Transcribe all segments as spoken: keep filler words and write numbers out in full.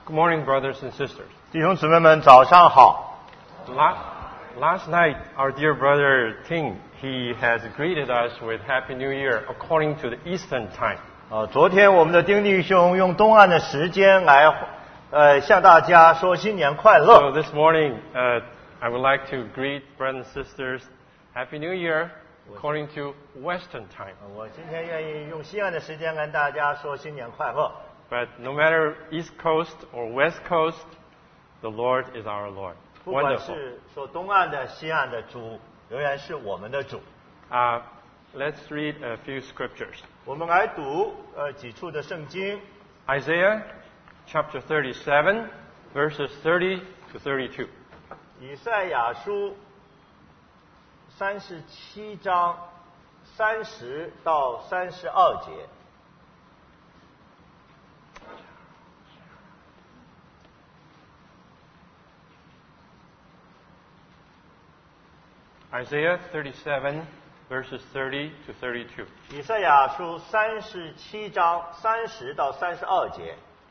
Good morning, brothers and sisters. 弟兄姊妹们，早上好。 La- Last night, our dear brother Ting, he has greeted us with Happy New Year according to the Eastern time. 呃，昨天我们的丁弟兄用东岸的时间来，呃，向大家说新年快 So 乐。 this morning, uh, I would like to greet brothers and sisters Happy New Year according to Western time. 呃我今天愿意用西岸的时间跟大家说新年快乐。 But no matter East Coast or West Coast, the Lord is our Lord. 不管 Wonderful. 是说东岸的、西岸的主，仍然是我们的主。 Uh, let's read a few scriptures. 我们来读呃几处的圣经， Isaiah chapter thirty-seven, verses thirty to thirty-two. 以赛亚书三十七章三十到三十二节。 Isaiah thirty-seven, verses thirty to thirty-two. 以赛亚书三十七章三十到三十二节。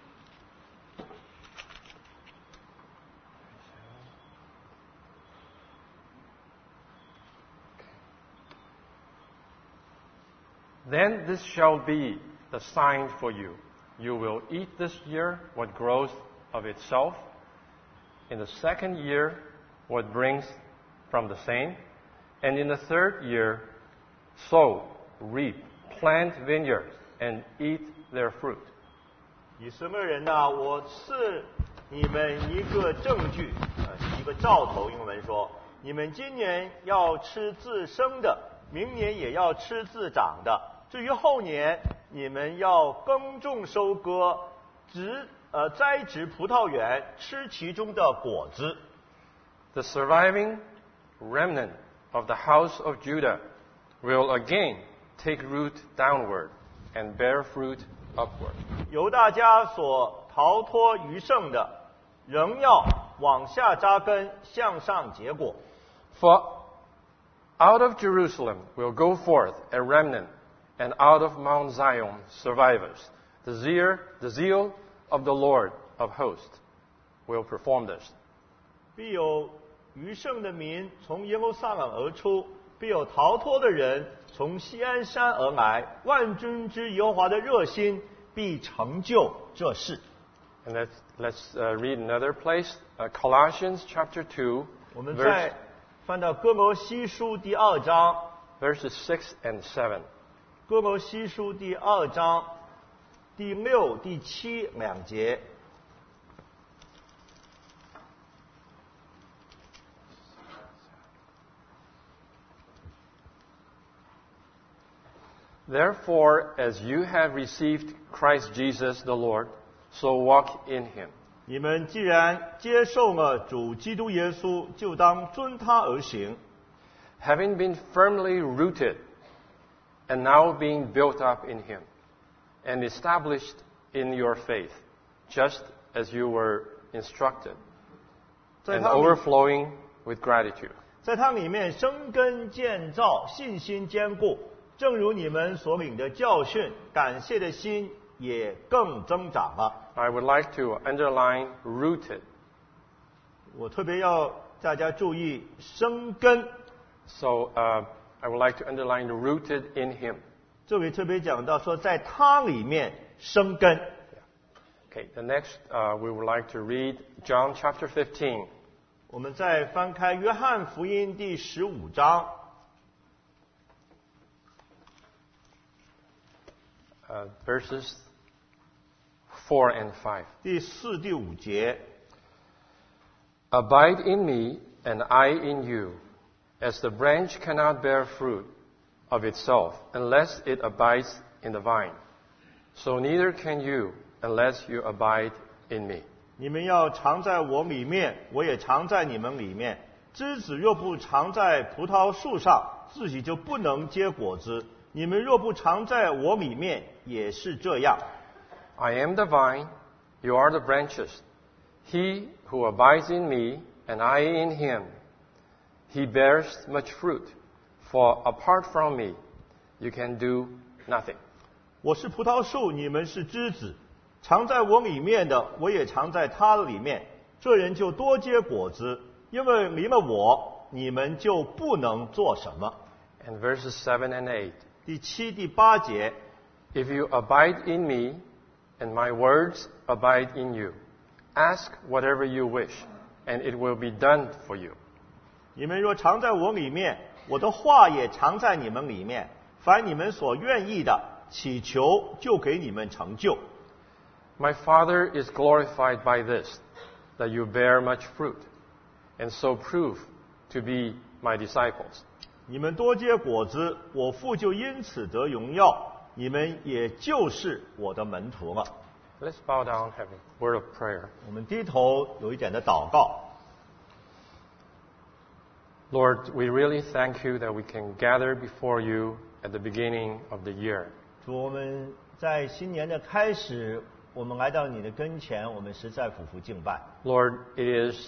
Then this shall be the sign for you. You will eat this year what grows of itself. In the second year, what brings from the same. And in the third year, sow, reap, plant vineyards, and eat their fruit. 以色列人呐、我赐你们一个证据，呃，一个兆头。英文说，你们今年要吃自生的，明年也要吃自长的。至于后年，你们要耕种收割，植呃栽植葡萄园，吃其中的果子。 The surviving remnant of the house of Judah will again take root downward and bear fruit upward. 犹大家所逃脱余剩的，仍要往下扎根，向上结果。 For out of Jerusalem will go forth a remnant, and out of Mount Zion survivors. The zeal, the zeal of the Lord of hosts will perform this. 必有余剩的民从耶路撒冷而出，必有逃脱的人从锡安山而来。万军之耶和华的热心必成就这事。 And let's, let's uh, read another place, uh, Colossians chapter two, 我们 verse, 再翻到哥罗西书第二章， verses six and seven. 哥罗西书第二章第六、第七两节。 Therefore, as you have received Christ Jesus the Lord, so walk in him. 你们既然接受了主基督耶稣，就当遵他而行。 Having been firmly rooted, and now being built up in him, and established in your faith, just as you were instructed, 在 and 他里 overflowing with gratitude. 在它里面生根建造，信心坚固。正如你们所领的教训，感谢的心也更增长了。 I would like to underline rooted. 我特别要大家注意生根， So uh, I would like to underline rooted in him. 这里特别讲到说，在它里面生根。 Okay, the next uh, we would like to read John chapter fifteen. 我们再翻开约翰福音第十五章。 Uh, verses four and five. 第四、第五节， Abide in me, and I in you, as the branch cannot bear fruit of itself unless it abides in the vine. So neither can you unless you abide in me. 你们要常在我里面，我也常在你们里面。枝子若不常在葡萄树上，自己就不能结果子。你们若不常在我里面，也是这样。 I am the vine, you are the branches. He who abides in me, and I in him, he bears much fruit. For apart from me, you can do nothing. 我是葡萄树，你们是枝子。 常在我里面的，我也常在他里面，这人就多结果子，因为离了我，你们就不能做什么。 And verses seven and eight. 第七、第八节。 If you abide in me, and my words abide in you, ask whatever you wish, and it will be done for you. 你们若常在我里面，我的话也常在你们里面，凡你们所愿意的，祈求就给你们成就。 My Father is glorified by this, that you bear much fruit, and so prove to be my disciples. 你们多结果子，我父就因此得荣耀，你们也就是我的门徒了。 Let's bow down, have a word of prayer. 我们低头有一点的祷告。 Lord, we really thank you that we can gather before you at the beginning of the year. 主，我们在新年的开始，我们来到你的跟前，我们实在俯伏敬拜。 Lord, it is,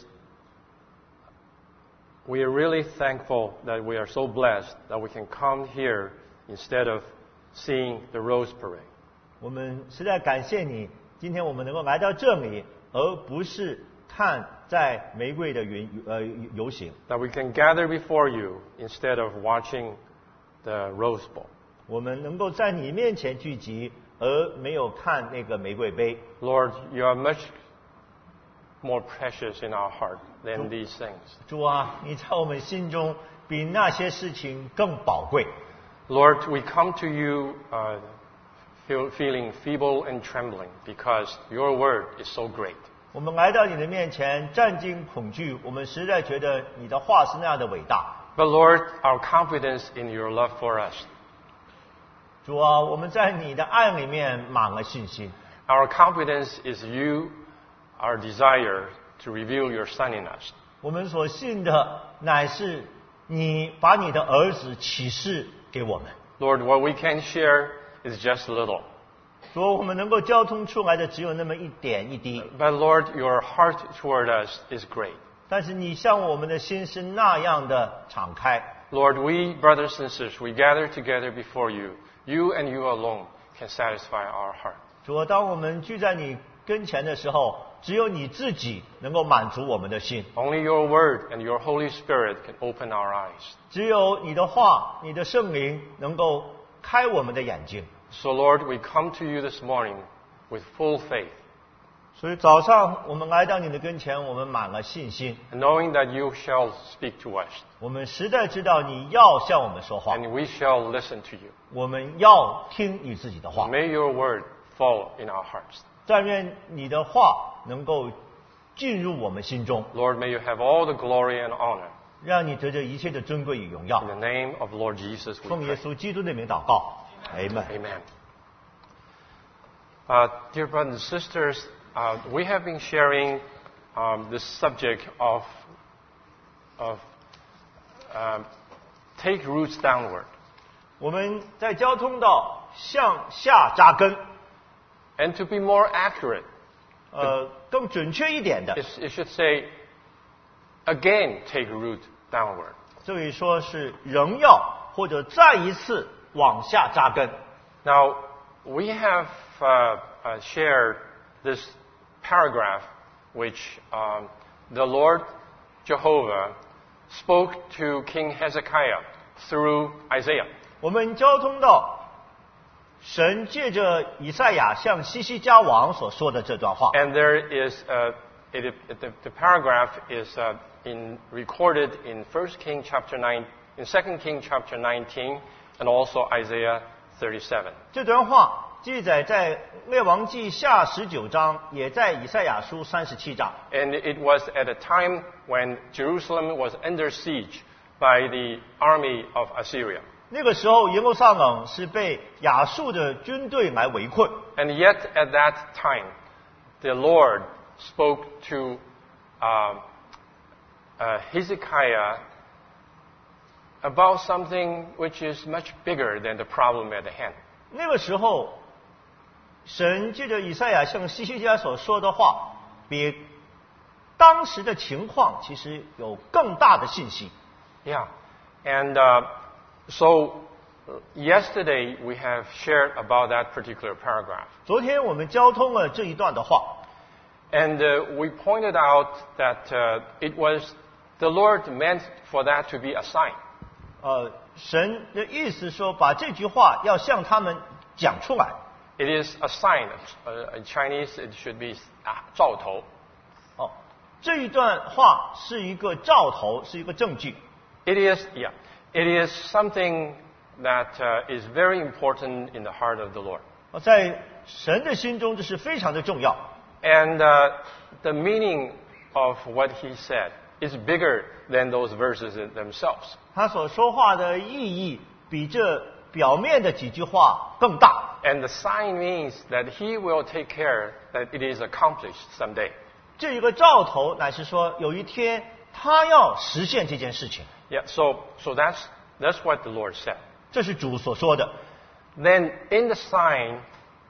we are really thankful that we are so blessed that we can come here instead of seeing the Rose Parade. 我们实在感谢你，今天我们能够来到这里，而不是看在玫瑰的云呃游行。 That we can gather before you instead of watching the Rose Bowl. 我们能够在你面前聚集，而没有看那个玫瑰杯。 Lord, you are much more precious in our heart than these things. 主啊，你在我们心中比那些事情更宝贵。 Lord, we come to you uh, feel, feeling feeble and trembling because your word is so great. 我们来到你的面前，战惊恐惧，我们实在觉得你的话是那样的伟大。 But Lord, our confidence in your love for us, 主啊，我们在你的爱里面满了信心。 our confidence is you, our desire to reveal your Son in us. 我们所信的乃是你把你的儿子启示给我们。 Lord, what we can share is just little. 主，我们能够交通出来的只有那么一点一滴， But Lord, your heart toward us is great. 但是你向我们的心是那样的敞开。 Lord, we, brothers and sisters, we gather together before you. You and you alone can satisfy our heart. 主啊，当我们聚在你跟前的时候，只有你自己能够满足我们的心， Only your word and your Holy Spirit can open our eyes. 只有你的话、你的圣灵能够开我们的眼睛。 So Lord, we come to you this morning with full faith, 所以早上我们来到你的跟前，我们满了信心， knowing that you shall speak to us, 我们实在知道你要向我们说话， and we shall listen to you. 我们要听你自己的话。 May your word fall in our hearts. 但愿你的话能够进入我们心中， Lord, may you have all the glory and honor. 让你得着一切的尊贵与荣耀 In。the name of Lord Jesus, we 奉耶 pray. 稣基督的名祷告，Amen。 Amen. Uh, dear brothers and sisters, uh, we have been sharing um, this subject of, of um, take roots downward. 我们在交通到向下扎根， And to be more accurate, 呃，更准确一点的， it, it should say, again take root downward. 这里说是仍要或者再一次往下扎根。 Now, we have uh, uh, shared this paragraph which um, the Lord Jehovah spoke to King Hezekiah through Isaiah. 我们交通到神借着以赛亚向西西家王所说的这段话。 And there is, uh, it, it, the, the paragraph is uh, in, recorded in First King chapter nine, in Second King chapter nineteen, and also Isaiah thirty-seven. 这段话记载在列王记下十九章，也在以赛亚书三十七章。 And it was at a time when Jerusalem was under siege by the army of Assyria. 那个时候，耶路撒冷是被亚述的军队来围困。 And yet at that time, the Lord spoke to uh, uh, Hezekiah about something which is much bigger than the problem at hand. 那个时候，神借着以赛亚向西西家所说的话，比当时的情况其实有更大的信息。 Yeah. And uh, so Yesterday we have shared about that particular paragraph. 昨天我们交通了这一段的话， And uh, we pointed out that uh, it was the Lord meant for that to be a sign. 呃，神的意思说，把这句话要向他们讲出来。 It is a sign. Uh, in Chinese, it should be 啊兆头。 哦，这一段话是一个兆头，是一个证据。 It is, yeah, it is something that uh, is very important in the heart of the Lord. 哦，在神的心中，这是非常的重要。 And uh, the meaning of what he said is bigger than those verses in themselves. 他所说话的意义比这表面的几句话更大。 And the sign means that he will take care that it is accomplished someday. 这一个兆头乃是说，有一天他要实现这件事情。 Yeah, so, so that's, that's what the Lord said. 这是主所说的。 Then in the sign,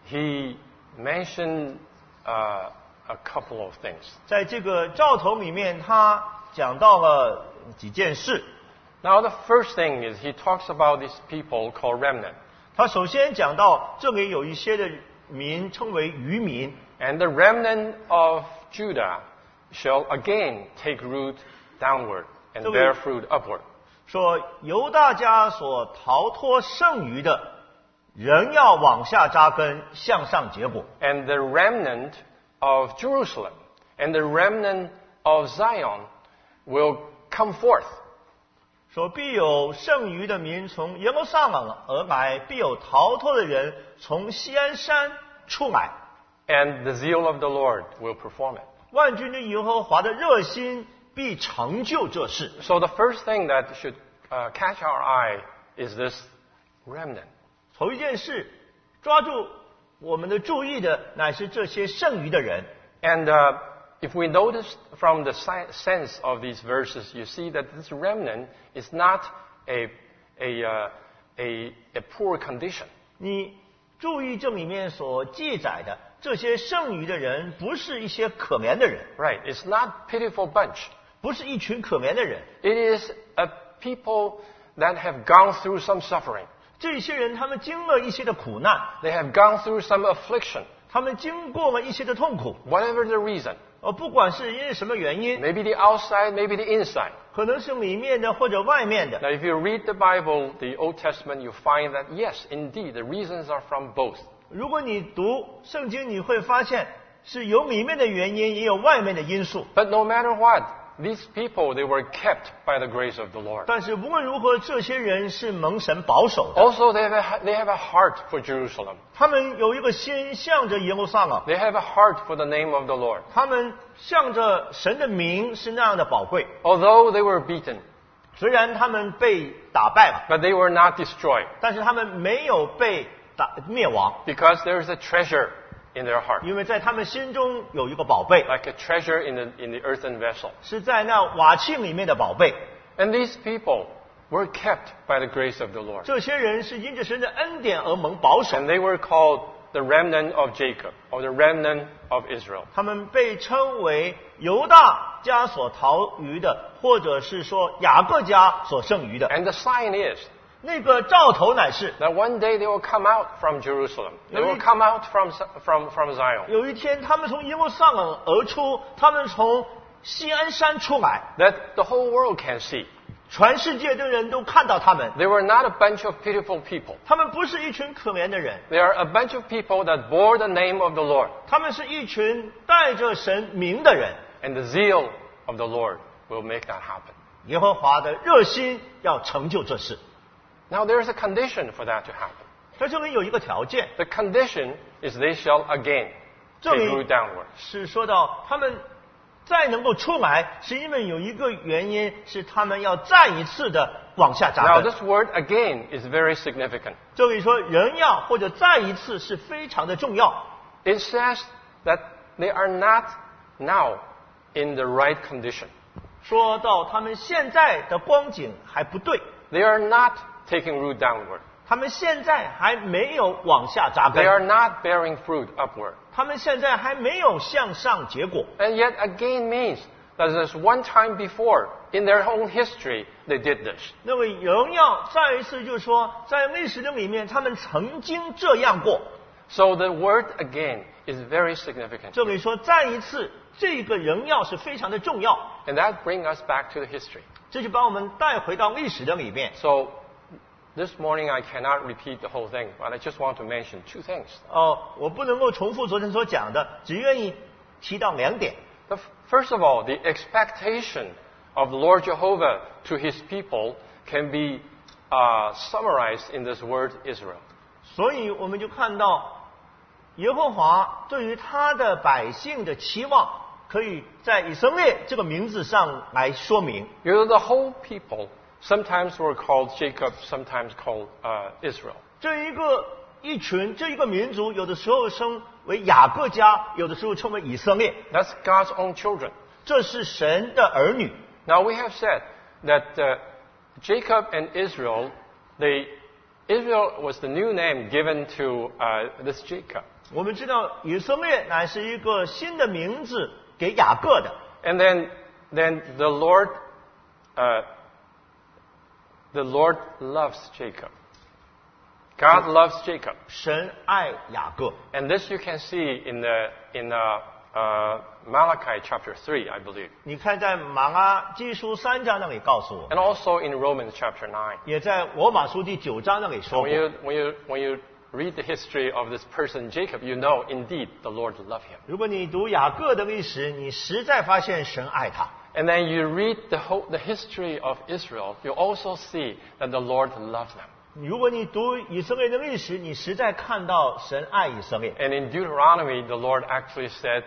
he mentioned uh, a couple of things. 在这个兆头里面，他讲到了几件事。 Now, the first thing is he talks about these people called remnant. 他首先讲到这里有一些的民称为渔民， And the remnant of Judah shall again take root downward and So we- bear fruit upward. 说犹大家所逃脱剩余的，仍要往下扎根，向上结果。 And the remnant of Jerusalem and the remnant of Zion will come forth. 说必有剩余的民从耶路撒冷而来，必有逃脱的人从锡安山出来。 And the zeal of the Lord will perform it. 万军之耶和华的热心必成就这事。 So the first thing that should uh, catch our eye is this remnant. 头一件事，抓住我们的注意的乃是这些剩余的人。 And uh, if we notice from the si- sense of these verses, you see that this remnant is not a, a, uh, a, a poor condition. 你注意这里面所记载的这些剩余的人，不是一些可怜的人， Right. It's not pitiful bunch. 不是一群可怜的人。 It is a people that have gone through some suffering. 这些人他们经了一些的苦难， They have gone through some affliction. 他们经过了一些的痛苦。 Whatever the reason. 呃，不管是因为什么原因， Maybe the outside, maybe the inside. 可能是里面的或者外面的。 Now, if you read the Bible, the Old Testament, you find that, yes, indeed, the reasons are from both. 如果你读圣经，你会发现是有里面的原因，也有外面的因素。 But no matter what, these people, they were kept by the grace of the Lord. 但是无论如何，这些人是蒙神保守的。 Also, they have a, they have a heart for Jerusalem. 他们有一个心向着耶路撒冷， They have a heart for the name of the Lord. 他们向着神的名是那样的宝贵。 Although they were beaten, 虽然他们被打败了， but they were not destroyed 但是他们没有被打灭亡， because there is a treasure in their heart, 因为在他们心中有一个宝贝， like a treasure in the, in the earthen vessel. 是在那瓦器里面的宝贝。 And these people were kept by the grace of the Lord. 这些人是因着神的恩典而蒙保守， And they were called the remnant of Jacob, or the remnant of Israel. 他们被称为犹大家所逃余的，或者是说雅各家所剩余的。 And the sign is 那个兆头乃是 that one day they will come out from Jerusalem. They will come out from, from, from Zion. 有一天他们从耶路撒冷而出，他们从锡安山出来， That the whole world can see. 全世界的人都看到他们。 They were not a bunch of pitiful people. 他们不是一群可怜的人， They are a bunch of people that bore the name of the Lord. 他们是一群带着神名的人。 And the zeal of the Lord will make that happen. 耶和华的热心要成就这事。 Now there's a condition for that to happen. 在这里有一个条件， The condition is they shall again 这 take 里 root downward. 是说到他们再能够出来，是因为有一个原因，是他们要再一次的往下扎 Now 根。 this word again is very significant. 这里说人要或者再一次是非常的重要。 It says that they are not now in the right condition. 说到他们现在的光景还不对， They are not taking root downward. 他们现在还没有往下扎 They are 根， not bearing fruit upward. 他们现在还没有向上结果。 And yet again means that there's one time before in their own history they did this. 那么荣耀再一次就是说，在历史的里面，他们曾经这样过。 So the word again is very significant. 这里说再一次，这个荣耀是非常的重要。 And that brings us back to the history. 这就把我们带回到历史的里面。 So this morning I cannot repeat the whole thing, but I just want to mention two things. 哦，我不能够重复昨天所讲的，只愿意提到两点。 The, first of all, the expectation of the Lord Jehovah to his people can be uh, summarized in this word Israel. 所以我们就看到，耶和华对于他的百姓的期望，可以在以色列这个名字上来说明。 You know, the whole people sometimes were called Jacob, sometimes called uh, Israel. 这一个一群，这一个民族，有的时候称为雅各家，有的时候称为以色列。 That's God's own children. 这是神的儿女。 Now we have said that uh, Jacob and Israel, they, Israel was the new name given to uh, this Jacob. 我们知道以色列乃是一个新的名字给雅各的。 And then, then the Lord, uh, the Lord loves Jacob. God loves Jacob. 神爱雅各。 And this you can see in the in uh, uh, Malachi chapter three, I believe, 你看，在马拉基书三章那里告诉我， and also in Romans chapter nine. 也在罗马书第九章那里说 When 过。 you when you when you read the history of this person Jacob, you know indeed the Lord loved him. 如果你读雅各的历史，你实在发现神爱他。 And then you read the whole the history of Israel, you also see that the Lord loved them. 如果你读以色列的历史，你实在看到神爱以色列。 And in Deuteronomy, the Lord actually said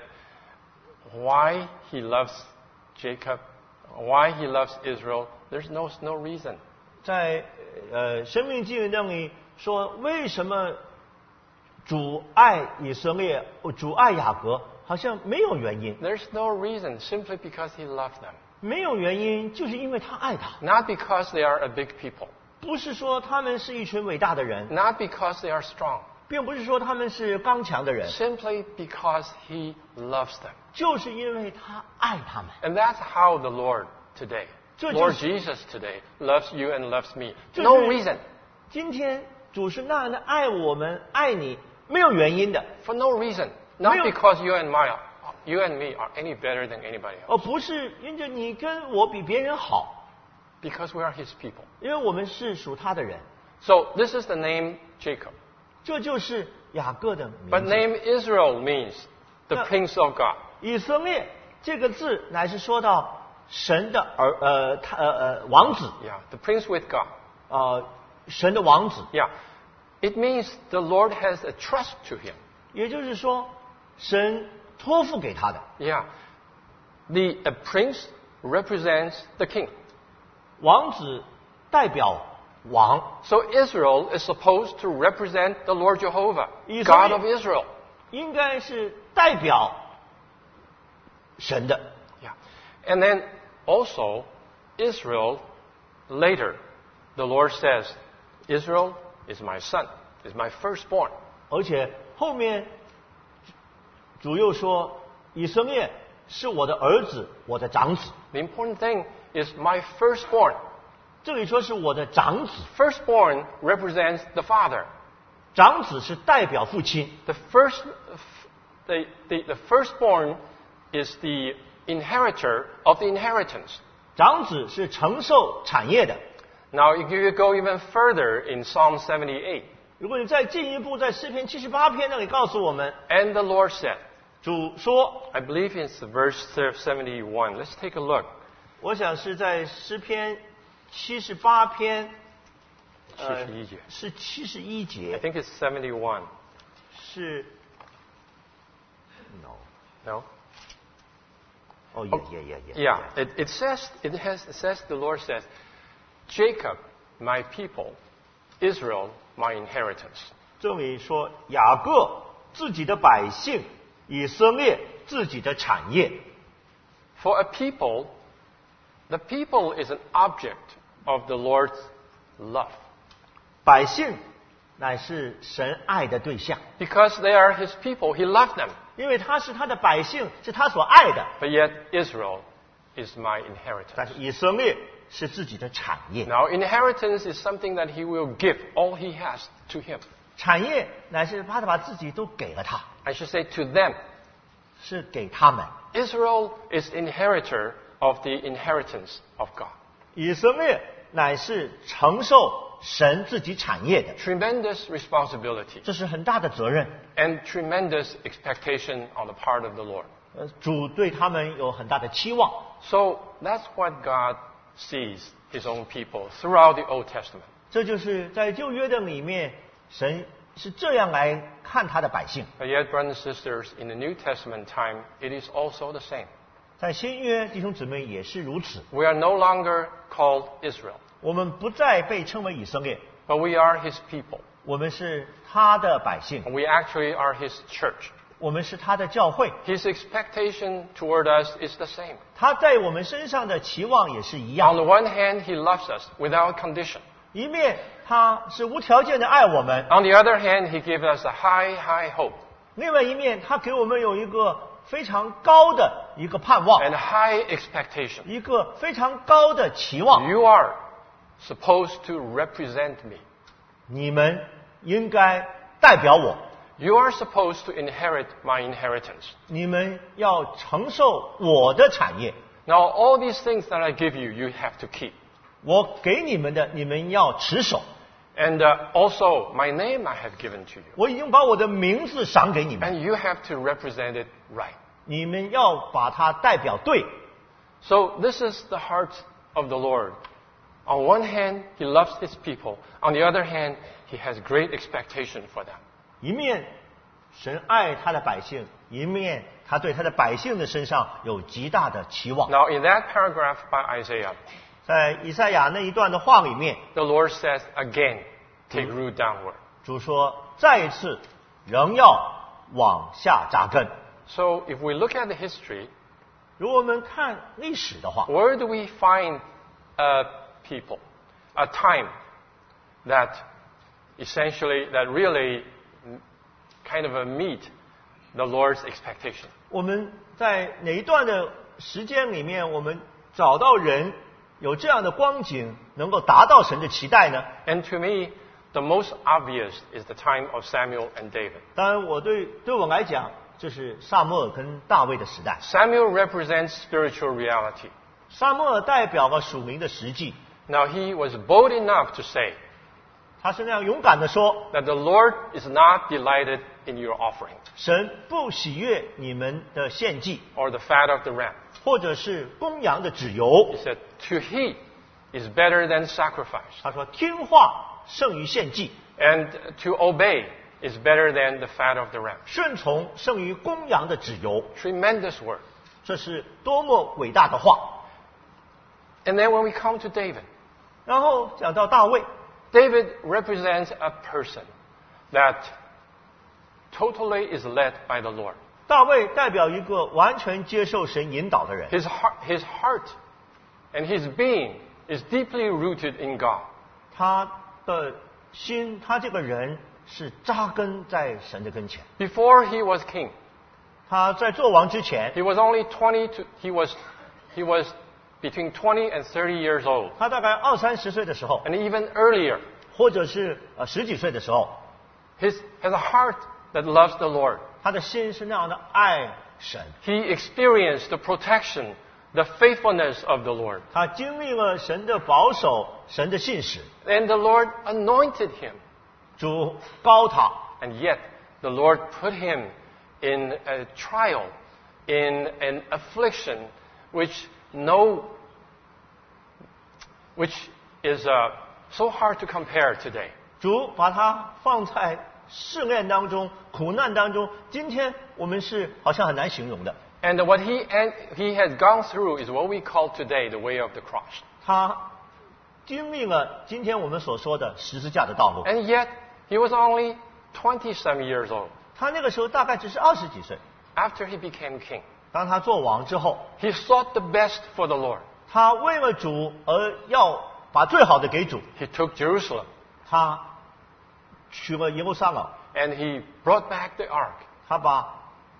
why he loves Jacob, why he loves Israel. There's no no reason. 在呃生命记那里说，为什么主爱以色列，主爱雅各，好像没有原因， There's no reason, simply because he loved them. 没有原因，就是因为他爱他， Not because they are a big people. 不是说他们是一群伟大的人， Not because they are strong. 并不是说他们是刚强的人， Simply because he loves them. 就是因为他爱他们。 And that's how the Lord today, 这就 Lord 是 Jesus today, loves you and loves me. 这是 No reason. 今天主是那样的爱我们，爱你，没有原因的， For no reason. Not 没有- because you and my, you and me are any better than anybody else. 而不是因着你跟我比别人好， Because we are his people. 因为我们是属他的人。 So this is the name Jacob. 这就是雅各的 But 名字。 name Israel means the No. Prince of God. 以色列这个字乃是说到神的儿呃他呃呃王子 Yeah, the Prince with God. 呃神的王子， Yeah. It means the Lord has a trust to him. 也就是说神托付给他的 Yeah. The a prince represents the king. 王子代表王， So Israel is supposed to represent the Lord Jehovah, 以色列- God of Israel. 应该是代表神的。 Yeah. And then also Israel later the Lord says, Israel is my son, is my firstborn. 而且后面主又说，以色列是我的儿子，我的长子。 The important thing is my firstborn. 这里说是我的长子， Firstborn represents the father. 长子是代表父亲， The first, the, the, the firstborn is the inheritor of the inheritance. 长子是承受产业的。 Now, if you go even further in Psalm seventy-eight, 如果你再进一步，在诗篇七十八篇那里告诉我们， and the Lord said, 主说， I believe it's verse seventy-one. Let's take a look. 我想是在诗篇七十八篇，呃 71节是七十一 I 节， think it's seventy-one. 是 no， No? 哦，也也也也 Yeah. It, it says, it has, it says, the Lord says, Jacob, my people, Israel, my inheritance. 这里说雅各自己的百姓，以色列自己的产业。 For a people, the people is an object of the Lord's love. 百姓乃是神爱的对象， Because they are his people, he loved them. 因为他是他的百姓，是他所爱的。 But yet Israel is my 但 inheritance. 是以色列是自己的产业， Now, inheritance is something that he will give all he has to him. 产业乃是他把自己都给了他， I should say to them. 是给他们。 Israel is inheritor of the inheritance of God. 以色列乃是承受神自己产业的， Tremendous responsibility 这是很大的责任。 and tremendous expectation on the part of the Lord. 呃，主对他们有很大的期望， So that's what God sees his own people throughout the Old Testament. 这就是在旧约的里面，神是这样来看他的百姓。 But yet, brothers and sisters, in the New Testament time, it is also the same. 在新约弟兄姊妹也是如此， We are no longer called Israel, 我们不再被称为以色列， but we are his people. 我们是他的百姓， We actually are his church. 我们是他的教会， His expectation toward us is the same. 他在我们身上的期望也是一 On 样。 the one hand, he loves us without condition. 一面他是无条件的爱我们， On the other hand, he gives us a high, high hope 另外一面他给我们有一个非常高的一个盼望， and high expectation. 一个非常高的期望。 You are supposed to represent me. 你们应该代表我， You are supposed to inherit my inheritance. 你们要承受我的产业。 Now, all these things that I give you, you have to keep. 我给你们的，你们要持守。 And uh, also, my name I have given to you. 我已经把我的名字赏给你们， And you have to represent it right. 你们要把它代表对。 So, this is the heart of the Lord. On one hand, he loves his people. On the other hand, he has great expectation for them. 一面神爱他的百姓，一面他对他的百姓的身上有极大的期望。 Now, in that paragraph by Isaiah, 在以赛亚那一段的话里面， the Lord says again, take root downward. 主说再一次仍要往下扎根。 So, if we look at the history, 如果我们看历史的话， where do we find a people, a time that essentially, that really kind of a meet the Lord's expectation? 我们在哪一段的时间里面，我们找到人有这样的光景，能够达到神的期待呢？ And to me, the most obvious is the time of Samuel and David. 当然，我对对我来讲，这是撒母耳跟大卫的时代。 Samuel represents spiritual reality. 撒母耳代表了属灵的实际， Now, he was bold enough to say 他是那样勇敢的说 that the Lord is not delighted in your offering 神不喜悦你们的献祭， or the fat of the ram. 或者是公羊的脂油 He。said, to heed is better than sacrifice, 他说听话胜于献祭， and to obey is better than the fat of the ram. 顺从胜于公羊的脂油。 Tremendous word. 这是多么伟大的话！ And then when we come to David, 然后讲到大卫， David represents a person that totally is led by the Lord. 大卫代表一个完全接受神引导的人， His heart, his heart and his being is deeply rooted in God. 他的心，他这个人是扎根在神的跟前。 Before he was king, 他在做王之前， he was only twenty to, he was, he was between twenty and thirty years old. 他大概二三十岁的时候， And even earlier, 或者是呃十几岁的时候， his has a heart that loves the Lord. 他的心是那样的爱神， He experienced the protection, the faithfulness of the Lord. 他经历了神的保守，神的信使， And the Lord anointed him. 主高他， And yet, the Lord put him in a trial, in an affliction, which no, which is uh, so hard to compare today. 主把他放在试炼当中、苦难当中，今天我们是好像很难形容的。 And what he and he has gone through is what we call today the way of the cross. 他经历了今天我们所说的十字架的道路。 And yet, he was only twenty-some years old 他那个时候大概只是二十几岁， after he became king. 当他做王之后， He sought the best for the Lord. 他为了主而要把最好的给主， He took Jerusalem 他取了耶路撒冷， and he brought back the ark. 他把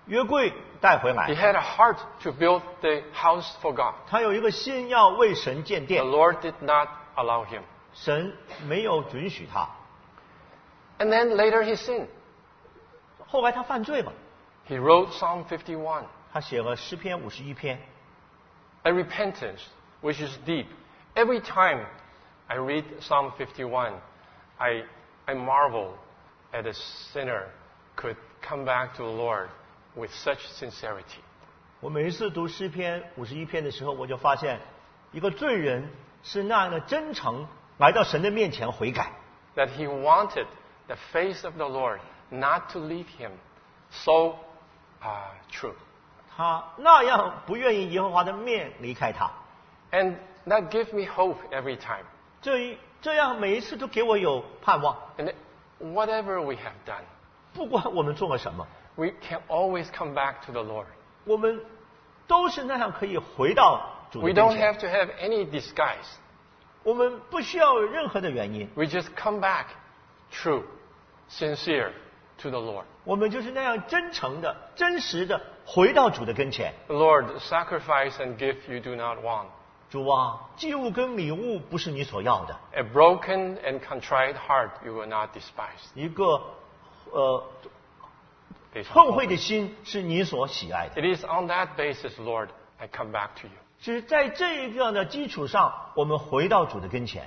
约柜带回 He 来， had a heart to build the house for God. 他有一个心要为神建 The 殿， Lord did not allow him. 神没有准许他。 And then later he sinned. 后来他犯罪了， He wrote Psalm fifty-one, 他写了诗篇五十一篇， a repentance which is deep. Every time I read Psalm fifty-one, I, I marvel at a sinner could come back to the Lord with such sincerity. 我每一次读诗篇五十一篇的时候，我就发现，一个罪人是那样的真诚来到神的面前悔改， That he wanted the face of the Lord not to leave him so uh, true. 他那样不愿意耶和华的面离开他。 And that gives me hope every time. 这一这样每一次都给我有盼望， And whatever we have done, 不管我们做了什么， we can always come back to the Lord. 我们都是那样可以回到主 We 的 don't 跟前。 have to have any disguise. 我们不需要有任何的原因， We just come back true, sincere to the Lord. 我们就是那样真诚的、真实的回到主的跟前。 Lord, sacrifice and gift you do not want. 主啊，祭物跟礼物不是你所要的， A broken and contrite heart you will not despise. 一个呃非常痛悔的心是你所喜爱的。 It is on that basis, Lord, I come back to you. 是在这一个的基础上，我们回到主的跟前。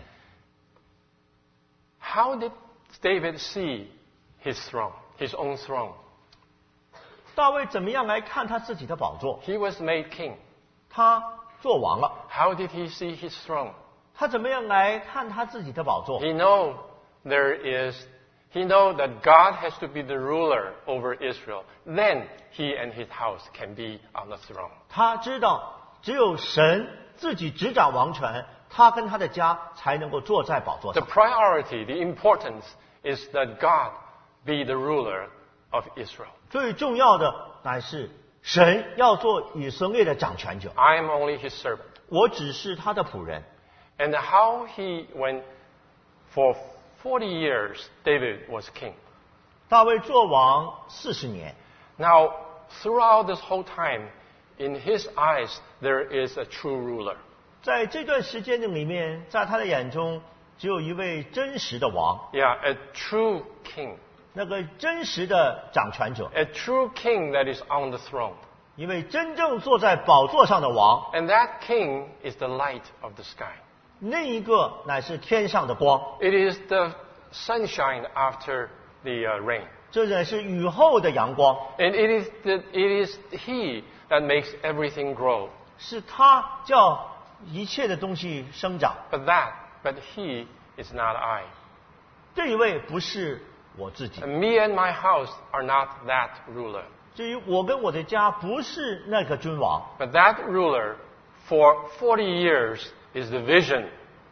How did David see his throne, his own throne? 大卫怎么样来看他自己的宝座？ He was made king. 他做王了， How did he see his throne? 他怎么样来看他自己的宝座？ He know there is, he know that God has to be the ruler over Israel. Then he and his house can be on the throne. 他知道只有神自己执掌王权，他跟他的家才能够坐在宝座 The 上。 priority, the importance is that God be the ruler of Israel. 最重要的乃是神要做以色列的掌权者， I am only his servant. 我只是他的仆人。 And how he, when for forty years David was king. 大卫做王四十年， Now, throughout this whole time, in his eyes, there is a true ruler. 在这段时间的里面，在他的眼中，只有一位真实的王， Yeah, a true king. 那个真实的掌权者， A true king that is on the throne. 一位真正坐在宝座上的王。 And that king is the light of the sky. 那一个乃是天上的光， It is the sunshine after the uh, rain. 这乃是雨后的阳光， And it is, the, it is he that makes everything grow. 是他叫一切的东西生长。 But that, but he is not I. 这一位不是我自己， And me and my house are not that ruler. 至于我跟我的家，不是那个君王。 But that ruler, for forty years, is the vision,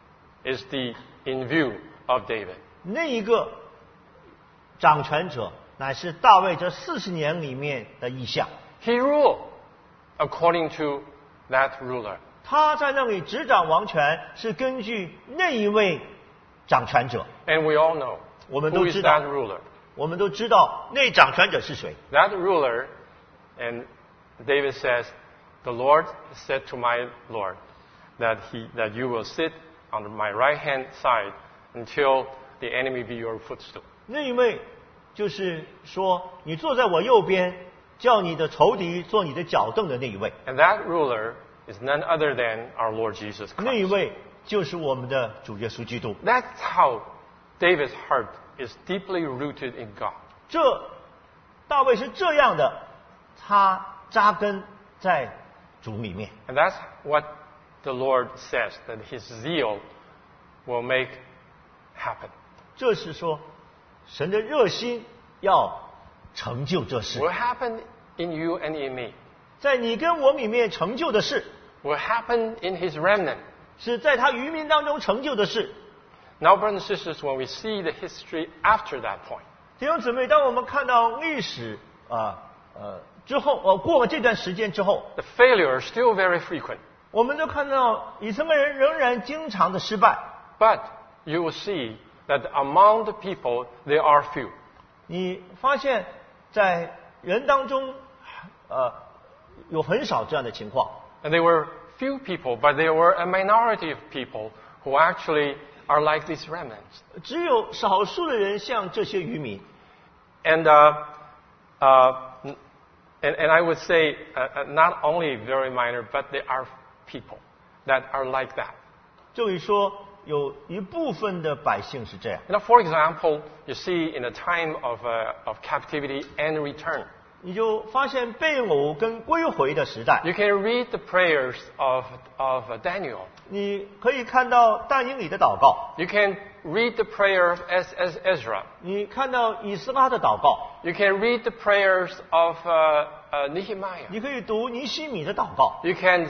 is the in view of David. 那一个掌权者，乃是大卫这四十年里面的意象。 He ruled according to that ruler. 他在那里执掌王权，是根据那一位掌权者。 And we all know 我们 who 都 is 知道 that ruler. 我们都知道那掌权者是谁。 That ruler, and David says, the Lord said to my Lord that he that you will sit on my right hand side until the enemy be your footstool. 那一位就是说，你坐在我右边，叫你的仇敌做你的脚凳的那一位。 And that ruler is none other than our Lord Jesus 那一 Christ. 位就是我们的主耶稣基督。 That's how David's heart is deeply rooted in God. 这大卫是这样的，他扎根在主里面。 And that's what the Lord says, that his zeal will make happen. 这是说，神的热心要成就这事， Will happen in you and in me. 在你跟我里面成就的事， Will happen in his remnant. 是在他渔民当中成就的事。 Now, brothers and sisters, when we see the history after that point, 弟兄姊妹，当我们看到历史啊呃之后，呃过了这段时间之后， the failure is still very frequent. 我们就看到以色列人仍然经常的失败。 But you will see that among the people, there are few. 你发现，在人当中呃有很少这样的情况。 And they were few people, but there were a minority of people who actually are like these remnants. 只有少数的人像这些渔民。 And, uh, uh, and, and I would say uh, not only very minor, but there are people that are like that. 这里说有一部分的百姓是这样。 You know, for example, you see in a time of, uh, of captivity and return, 你就发现被掳跟归回的时代， you can read the prayers of, of uh, Daniel. 你可以看到但以理的祷告， You can read the prayer of Ez- Ez- Ezra. 你看到以斯拉的祷告， You can read the prayers of uh, uh, Nehemiah. 你可以读尼希米的祷告， You can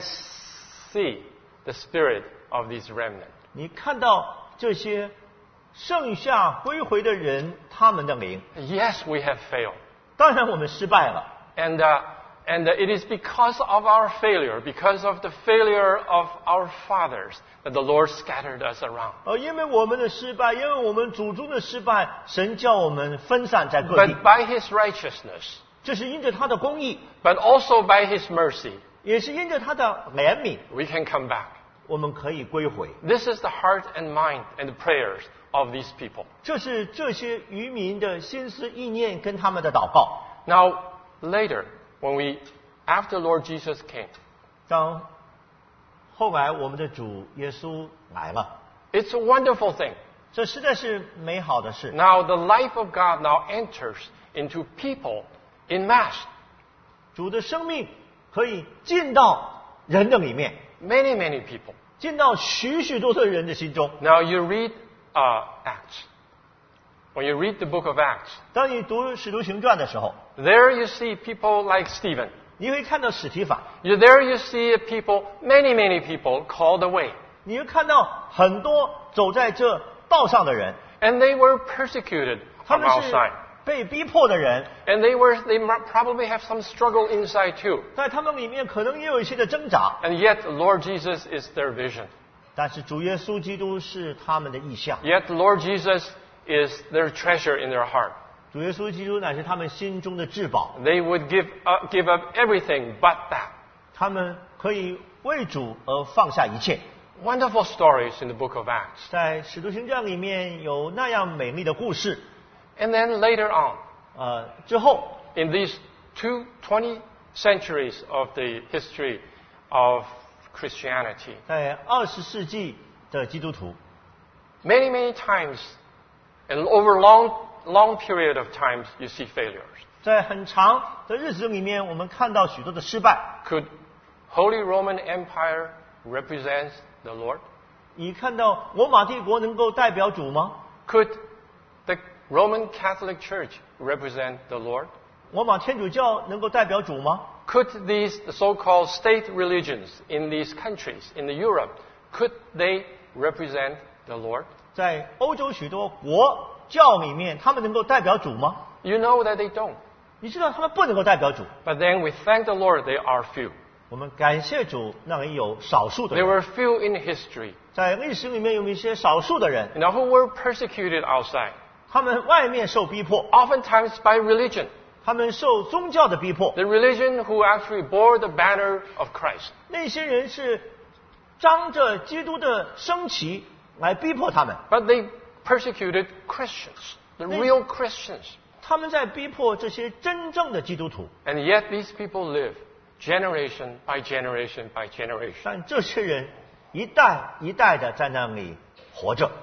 see the spirit of these remnants. 你看到这些剩下归回的人他们的灵。 Yes, we have failed. 当然我们失败了， And, uh, and uh, it is because of our failure, because of the failure of our fathers, that the Lord scattered us around. 呃，因为我们的失败，因为我们祖宗的失败，神叫我们分散在各地 But。by His righteousness, 这是因着他的公义， but also by His mercy, 也是因着他的怜悯， we can come back. 我们可以归回。 This is the heart and mind and the prayers of these people. 这是这些渔民的心思意念跟他们的祷告。 Now, later, when we, after Lord Jesus came, 当后来我们的主耶稣来了， it's a wonderful thing. 这实在是美好的事。 Now, the life of God now enters into people in mass. 主的生命可以进到人的里面， Many, many people. 进到许许多多的人的心中。 Now, you read uh, Acts. When you read the book of Acts, 当你读《使徒行传》的时候， there you see people like Stephen. 你会看到史提法， You, there you see people, many, many people called away. 你会看到很多走在这道上的人， And they were persecuted 他 from 们是 outside. 被逼迫的人， And they were, they mu- probably have some struggle inside too. 在他们里面可能也有一些的挣扎， And yet, Lord Jesus is their vision. 但是主耶稣基督是他们的意象， Yet, Lord Jesus is their treasure in their heart. 主耶稣基督乃是他们心中的至宝， They would give up, give up everything but that. 他们可以为主而放下一切。 Wonderful stories in the book of Acts. 在使徒行传里面有那样美丽的故事， And then later on, 呃，之后 in these two, twenty centuries of the history of Christianity, 在二十世纪的基督徒， many, many times, and over long, long period of times, you see failures. 在很长的日子里面，我们看到许多的失败。 Could Holy Roman Empire represent the Lord? 你看到罗马帝国能够代表主吗？ Could the Roman Catholic Church represent the Lord? 罗马天主教能够代表主吗？ Could these the so-called state religions in these countries, in the Europe, could they represent the Lord? 在欧洲许多国教里面，他们能够代表主吗？ You know that they don't. 你知道他们不能够代表主。 But then we thank the Lord they are few. 我们感谢主，那里有少数的 There 人， were few in history, 在历史里面有一些少数的人， you know, who were persecuted outside, 他们外面受逼迫， oftentimes by religion. 他们受宗教的逼迫。 The religion who actually bore the banner of Christ. 那些人是张着基督的升旗来逼迫他们， But they persecuted Christians, the They- real Christians. 他们在逼迫这些真正的基督徒。 And yet these people live generation by generation by generation. 但这些人一代一代的在那里活着。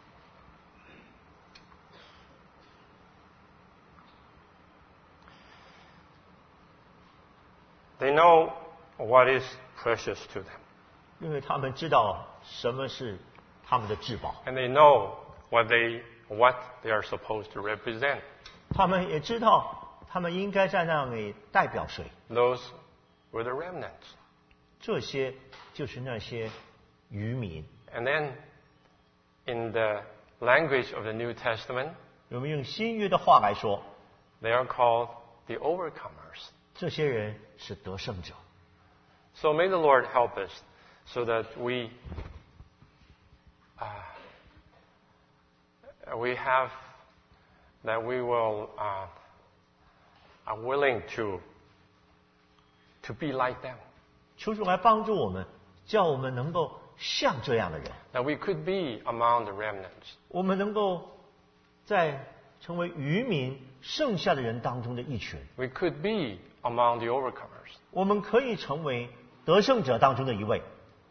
They know what is precious to them. 因为他们知道什么是他们的至宝， And they know what they, what they are supposed to represent. 他们也知道他们应该在那里代表谁。 Those were the remnants. 这些就是那些渔民。 And then in the language of the New Testament, 我们用新约的话来说， they are called the overcomers. 这些人是得胜者。 So may the Lord help us so that we uh, we have that we will uh, are willing to to be like them. 求主来帮助我们，叫我们能够像这样的人， That we could be among the remnants. 我们能够在成为渔民剩下的人当中的一群， We could be among the overcomers. 我们可以成为得胜者当中的一位。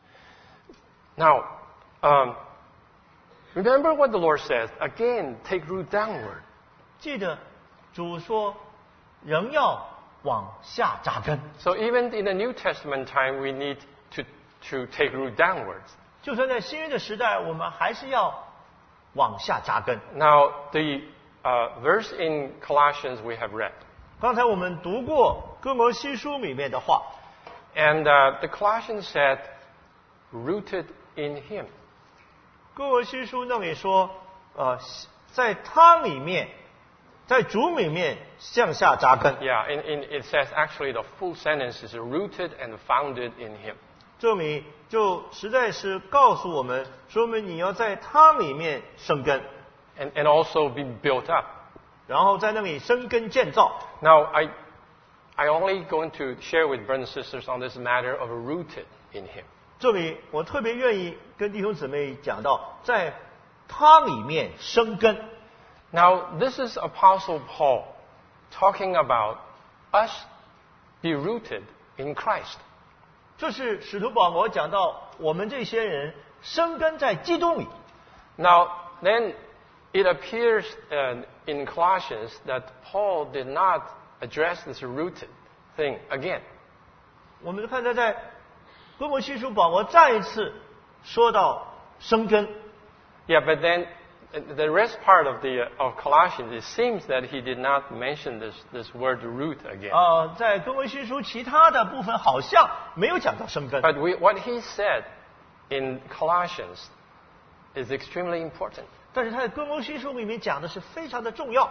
Now, um, remember what the Lord says. Again, take root downward. 记得主说，仍要往下扎根。 So even in the New Testament time, we need to, to take root downwards. 就算在新约的时代，我们还是要往下扎根。 Now, the uh, verse in Colossians we have read. 刚才我们读过哥罗西书里面的话， And uh, the Colossians said, rooted in Him. 哥罗西书那里说，呃，在他里面，在主里面向下扎根。 Yeah, in, in, it says actually the full sentence is rooted and founded in Him. 这里就实在是告诉我们，说明你要在他里面生根， And, and also be built up. 然后在那里生根建造。 Now, I, I only going to share with brothers and sisters on this matter of rooted in Him. 这里我特别愿意跟弟兄姊妹讲到，在他里面生根。 Now, this is Apostle Paul talking about us be rooted in Christ. 这是使徒保罗讲到我们这些人生根在基督里。 Now, then it appears uh, in Colossians that Paul did not address this rooted thing again. 我们看到在哥罗西书保罗再一次说到生根。 Yeah, but then uh, the rest part of the uh, of Colossians, it seems that he did not mention this this word root again. 呃，在哥罗西书其他的部分好像没有讲到生根。 But we, what he said in Colossians is extremely important 但是他在哥罗西书里面讲的是非常的重要，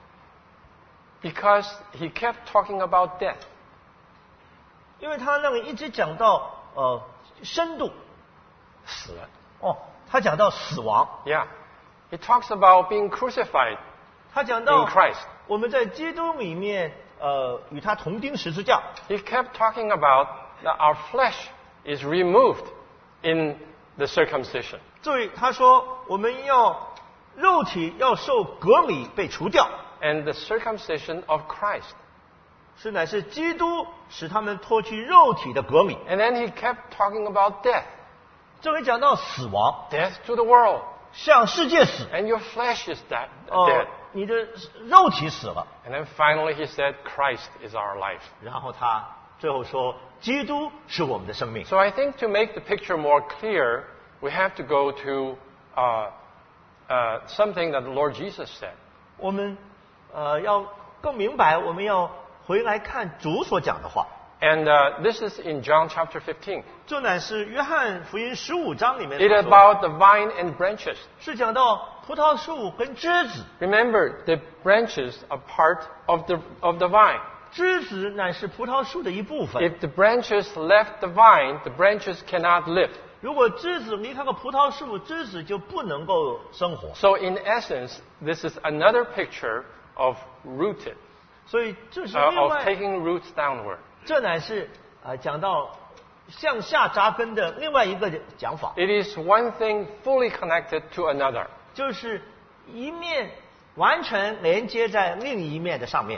because he kept talking about death. 因为他那里一直讲到呃深度死了。 哦，他讲到死亡， Yeah. He talks about being crucified 他讲到 in Christ. 我们在基督里面呃与他同钉十字架， He kept talking about that our flesh is removed in the circumcision. 所以他说我们要肉体要受隔离被除掉， And the circumcision of Christ. 是乃是基督使他们脱去肉体的隔离。 And then he kept talking about death. 这里讲到死亡， Death to the world. 向世界死， And your flesh is that, 哦、 dead. 你的肉体死了。 And then finally he said, Christ is our life. 然后他最后说，基督是我们的生命。 So I think to make the picture more clear, we have to go to uh, uh, something that the Lord Jesus said. 我们呃要更明白，我们要回来看主所讲的话。 And uh, this is in John chapter fifteen. 这乃是约翰福音十五章里面 It 所 is 说的， about the vine and branches. 是讲到葡萄树跟枝子。 Remember, the branches are part of the, of the vine. 枝子乃是葡萄树的一部分。 If the branches left the vine, the branches cannot live. 如果枝子离开了葡萄树，枝子就不能够生活。 So in essence, this is another picture of rooted, 所以这是 uh, 另 of 外， taking roots downward. 这乃是呃讲到向下扎根的另外一个讲法， It is one thing fully connected to another. 就是一面完全连接在另一面的上面。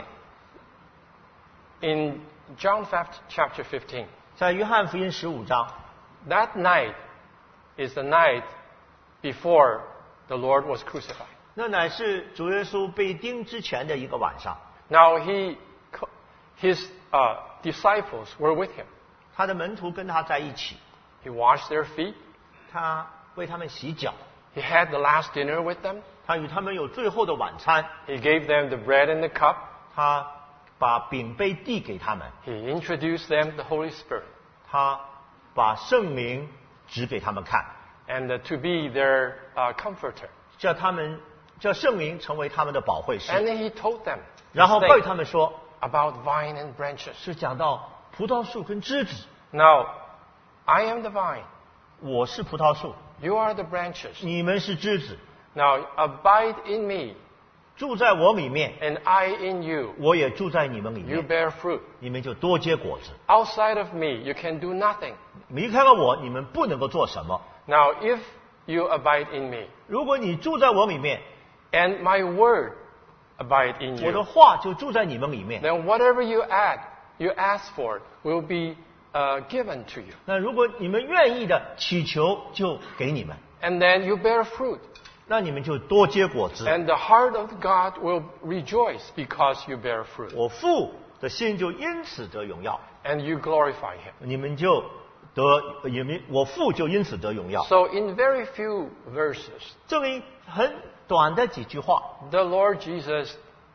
In John chapter fifteen, 在约翰福音十五章， that night is the night before the Lord was crucified. 那乃是主耶稣被钉之前的一个晚上， Now he, his uh, disciples were with him. 他的门徒跟他在一起， He washed their feet. 他为他们洗脚， He had the last dinner with them. 他与他们有最后的晚餐， He gave them the bread and the cup. 他把饼杯递给他们， He introduced them the Holy Spirit 他把圣灵指给他们看， and uh, to be their uh, comforter. 叫他们叫圣灵成为他们的保惠师， And then he told them 然后 this 对 thing 他们说， about vine and branches. 是讲到葡萄树跟枝子， Now, I am the vine. 我是葡萄树， You are the branches. 你们是枝子， Now, abide in me 住在我里面， and I in you, 我也住在你们里 you 面， bear fruit. 你们就多结果子。 Outside of me, you can do nothing. 离开了我，你们不能够做什么。 Now, if you abide in me, 如果你住在我里面， and my word abide in 我的 you, 话就住在你们里面。 then whatever you add, you ask for, will be uh, given to you. 那如果你们愿意的祈求，就给你们， And then you bear fruit. 那你们就多结果子。 And the heart of God will rejoice because you bear fruit. 我父的心就因此得荣耀， And you glorify Him. 你们就得也没我父就因此得荣耀。 So in very few verses, 这里很短的几句话， the Lord Jesus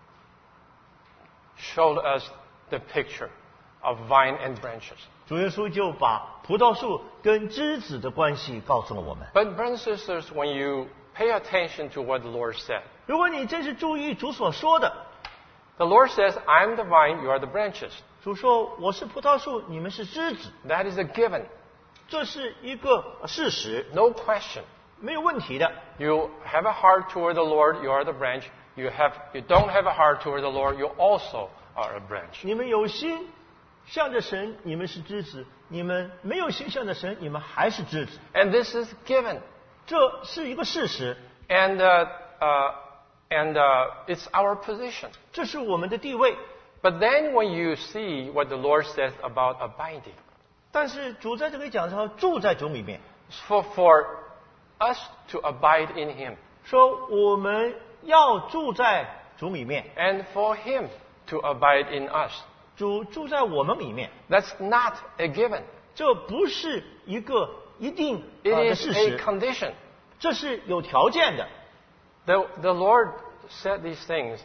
showed us the picture of vine and branches. 主耶稣就把葡萄树跟枝子的关系告诉了我们。 But brothers and sisters, when you pay attention to what the Lord said, 如果你真是注意主所说的， the Lord says, I'm the vine, you are the branches. 主说我是葡萄树，你们是枝子， That is a given, 这是一个事实， no question. 没有问题的。 You have a heart toward the Lord, you are the branch. You have, you don't have a heart toward the Lord, you also are a branch. 你们有心向着神，你们是枝子；你们没有心向着神，你们还是枝子。 And this is given. 这是一个事实， And, uh, uh, and uh, it's our position. 这是我们的地位。 But then when you see what the Lord says about abiding, 但是主在这里讲说，住在主里面， for, for us to abide in Him 说我们要住在主里面， and for Him to abide in us, 主住在我们里面， that's not a given. 这不是一个一定 It 呃的 is 事 a 实， condition. 这是有条件的。 The, the Lord said these things.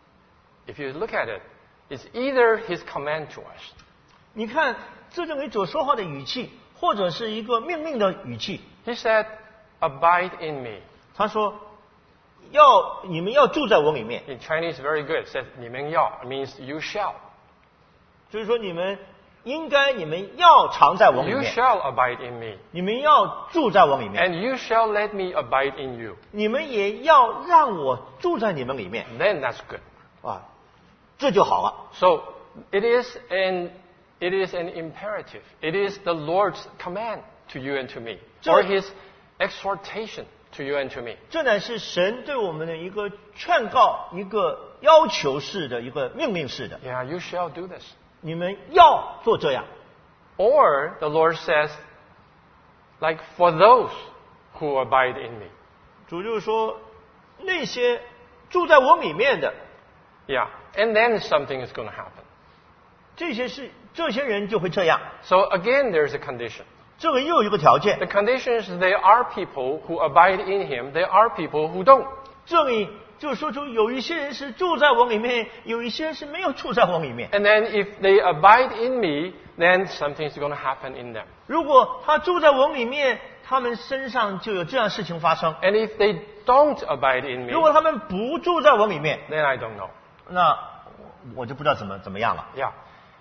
If you look at it, it's either His command to us, 你看这里所说话的语气，或者是一个命令的语气。 He said, abide in me. 他说，要你们要住在我里面， In Chinese, very good. It says, 你们要 means you shall. 就是说你们应该，你们要常在我里 You 面， shall abide in me. 你们要住在我里面， And you shall let me abide in you. 你们也要让我住在你们里面 Then that's good. 啊，这就好了。 So it is an it is an imperative. It is the Lord's command to you and to me, or His exhortation to you and to me. 这乃是神对我们的一个劝告，一个要求式的，一个命令式的。 Yeah, you shall do this. 你们要做这样， Or the Lord says, like for those who abide in me. 主就是说，那些住在我里面的 Yeah, and then something is going to happen. 这些是这些人就会这样。 So again, there's a condition. 这个又有一个条件 The，condition is there are people who abide in Him. There are people who don't. 这里就说出有一些人是住在我里面，有一些人是没有住在我里面。 And then if they abide in me, then something is going to happen in them. 如果他住在我里面，他们身上就有这样事情发生； And if they don't abide in me, 如果他们不住在我里面， then I don't know. 那我就不知道怎么怎么样了。 Yeah.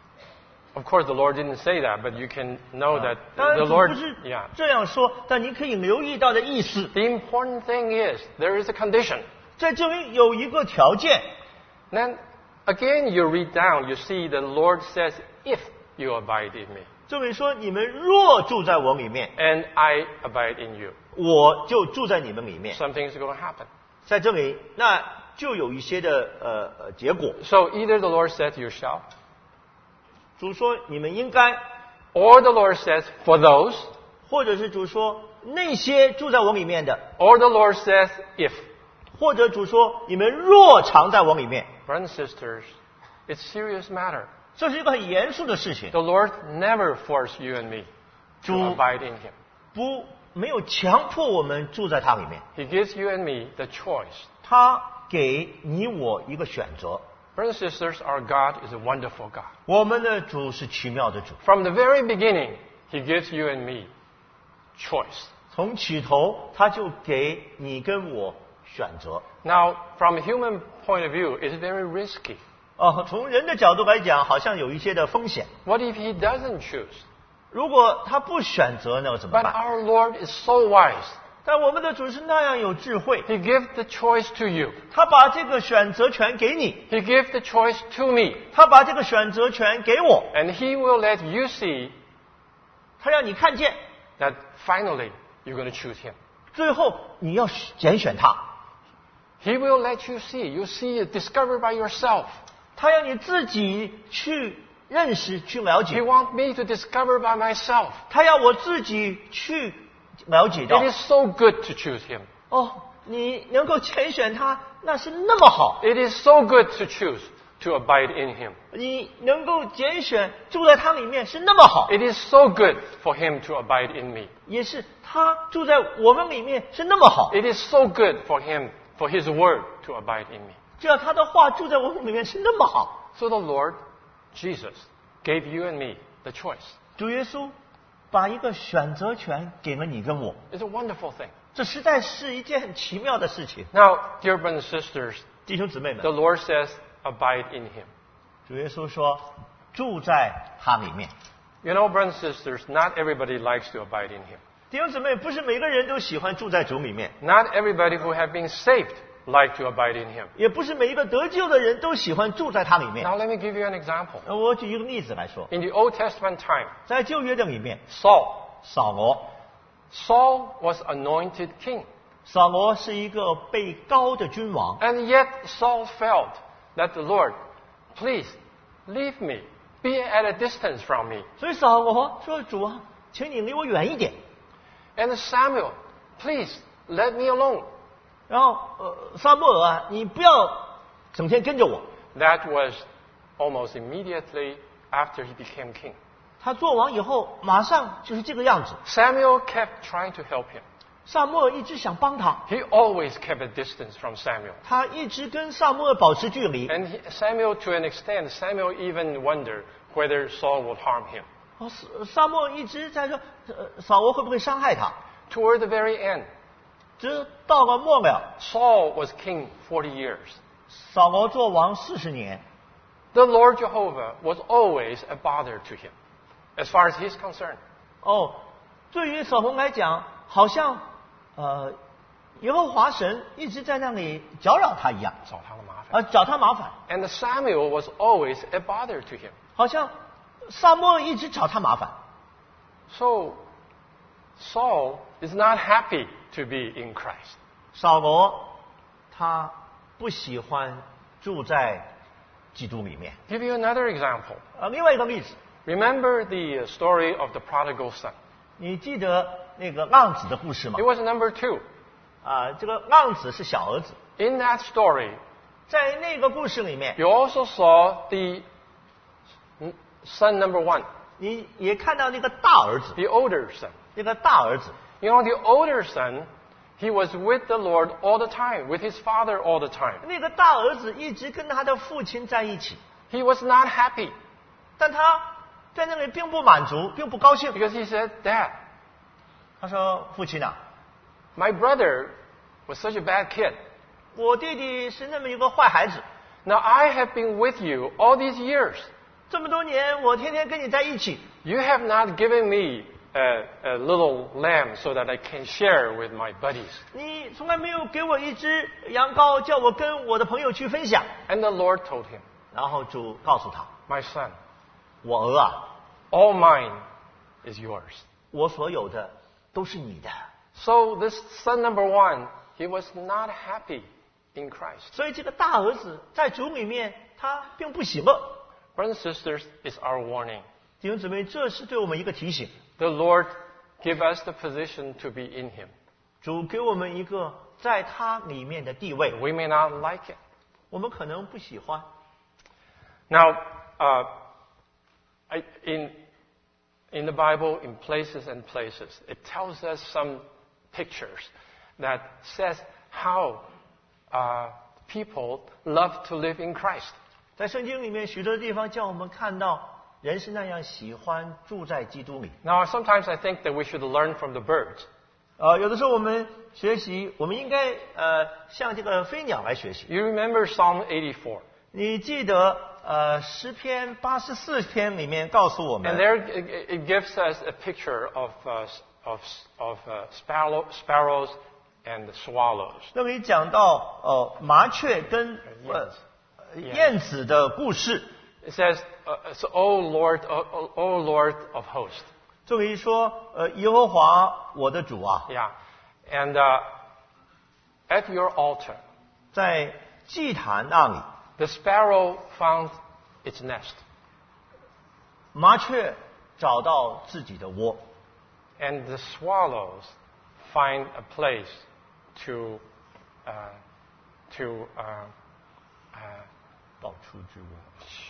Of course, the Lord didn't say that, but you can know that 当然 the 主 Lord. 不是 Yeah. 这样说，但你可以留意到的意思， The important thing is there is a condition. 在这里有一个条件。 Then again, you read down, you see the Lord says, "If you abide in me, 这里说你们若住在我里面， and I abide in you, 我就住在你们里面。 something is going to happen." 在这里，那就有一些的呃呃结果。 So either the Lord said, "You shall," 主说你们应该， or the Lord says, "For those," 或者是主说那些住在我里面的， or the Lord says, "If." 或者主说你们若常在我里面， Brothers and sisters, it's a serious matter. 这是一个很严肃的事情。 The Lord never forced you and me to 主 abide in Him. 不没有强迫我们住在它里面， He gives you and me the choice. 他给你我一个选择。 Brothers and sisters, our God is a wonderful God. 我们的主是奇妙的主， From the very beginning, He gives you and me choice. 从起头他就给你跟我选择。 Now, from a human point of view, it's very risky. 哦，从人的角度来讲，好像有一些的风险。 What if He doesn't choose? 如果他不选择呢，怎么 But 办？ our Lord is so wise. 但我们的主是那样有智慧， He gives the choice to you. 他把这个选择权给你， He gives the choice to me. 他把这个选择权给我， And He will let you see 他让你看见， that finally you're going to choose Him. 最后你要拣选他， He will let you see. You see it, discover by yourself. 他让你自己去认识、去了 He 解， wants me to discover by myself. 他要我自己去了解到 It。is so good to choose Him. 哦，你能够拣选他，那是那么好。 It is so good to choose to abide in Him. 你能够拣选住在他里面是那么好， It is so good for Him to abide in me. 也是他住在我们里面是那么好。 It is so good for Him, for His word to abide in me. 只要他的话住在我们里面是那么好。 So the Lord Jesus gave you and me the choice. 主耶稣把一个选择权给了你跟我， It's a wonderful thing. 这实在是一件很奇妙的事情。 Now, dear brothers and sisters, 弟兄姊妹们 the，Lord says, abide in Him. 主耶稣说住在他里面。 You know, brothers and sisters, not everybody likes to abide in Him. 弟兄姊妹，不是每个人都喜欢住在主里面， Not everybody who have been saved like to abide in Him. 也不是每一个得救的人都喜欢住在他里面。 Now, let me give you an example. 呃我举一个例子来说， In the Old Testament time, 在旧约的里面， Saul, 扫罗， Saul was anointed king. 扫罗是一个被膏的君王， And yet Saul felt that the Lord, please leave me, be at a distance from me. 所以扫罗说：“主啊，请你离我远一点。 And Samuel, please let me alone. ” 然后，呃，撒母耳啊，你不要整天跟着我。 That was almost immediately after he became king. 他做王以后，马上就是这个样子。 Samuel kept trying to help him. 撒母耳一直想帮他， He always kept a distance from Samuel. 他一直跟撒母耳保持距离。 And he, Samuel, to an extent, Samuel even wondered whether Saul would harm him. 哦，撒撒母耳一直在说，呃，扫罗会不会伤害他？ Toward the very end, 直到了末了， Saul was king forty years. 扫罗做王四十年， The Lord Jehovah was always a bother to him, as far as he's concerned. 哦，对于扫罗来讲，好像呃，耶和华神一直在那里搅扰他一样， 找他的麻烦。 啊，找他麻烦， And Samuel was always a bother to him. 好像撒母耳一直找他麻烦。 So Saul is not happy to be in Christ. 扫罗他不喜欢住在基督里面。 Give you another example. 啊，另外一个例子， Remember the story of the prodigal son. 你记得那个浪子的故事吗 It？was number two. 啊，这个浪子是小儿子， In that story, 在那个故事里面， you also saw the son number one, 你也看到那个大儿子， the older son. 那个大儿子， You know, the older son, he was with the Lord all the time, with his father all the time. 那个大儿子一直跟他的父亲在一起， He was not happy 但他在那里并不满足，并不高兴。 because he said, Dad, 他说：“父亲啊， my brother was such a bad kid. 我弟弟是那么一个坏孩子， Now I have been with you all these years. 这么多年我天天跟你在一起， You have not given me a, a little lamb so that I can share with my buddies. 你从来没有给我一只羊羔，叫我跟我的朋友去分享。 And the Lord told him, ” 然后主告诉他 My son,：“ 我儿啊， all mine is yours. 我所有的都是你的。 So this son number one, he was not happy in Christ. ” 所以这个大儿子在主里面他并不喜乐。 Brothers and sisters, it's our warning. 弟兄姊妹，这是对我们一个提醒。 The Lord give us the position to be in him. 主给我们一个在他里面的地位， We may not like it. 我们可能不喜欢。 Now, uh, I, in, in the Bible, in places and places, it tells us some pictures that says how uh, people love to live in Christ. 在圣经里面，许多地方叫我们看到人是那样喜欢住在基督里。 Now, sometimes I think that we should learn from the birds. 呃，有的时候我们学习，我们应该呃向这个飞鸟来学习。 You remember Psalm eighty-four. 你记得呃诗篇八十四篇里面告诉我 And 们， there it, it gives us a picture of, uh, of, of uh, sparrow, sparrows and swallows. 那里讲到呃麻雀跟呃燕子的故事。 It says, uh, so, "O Lord, O, O Lord of hosts." 这里说呃耶和华我的主啊。 Yeah, and uh, at your altar, 在祭坛那里， the sparrow found its nest, 麻雀找到自己的窝， and the swallows find a place to uh, to uh, uh, 爆出之窝。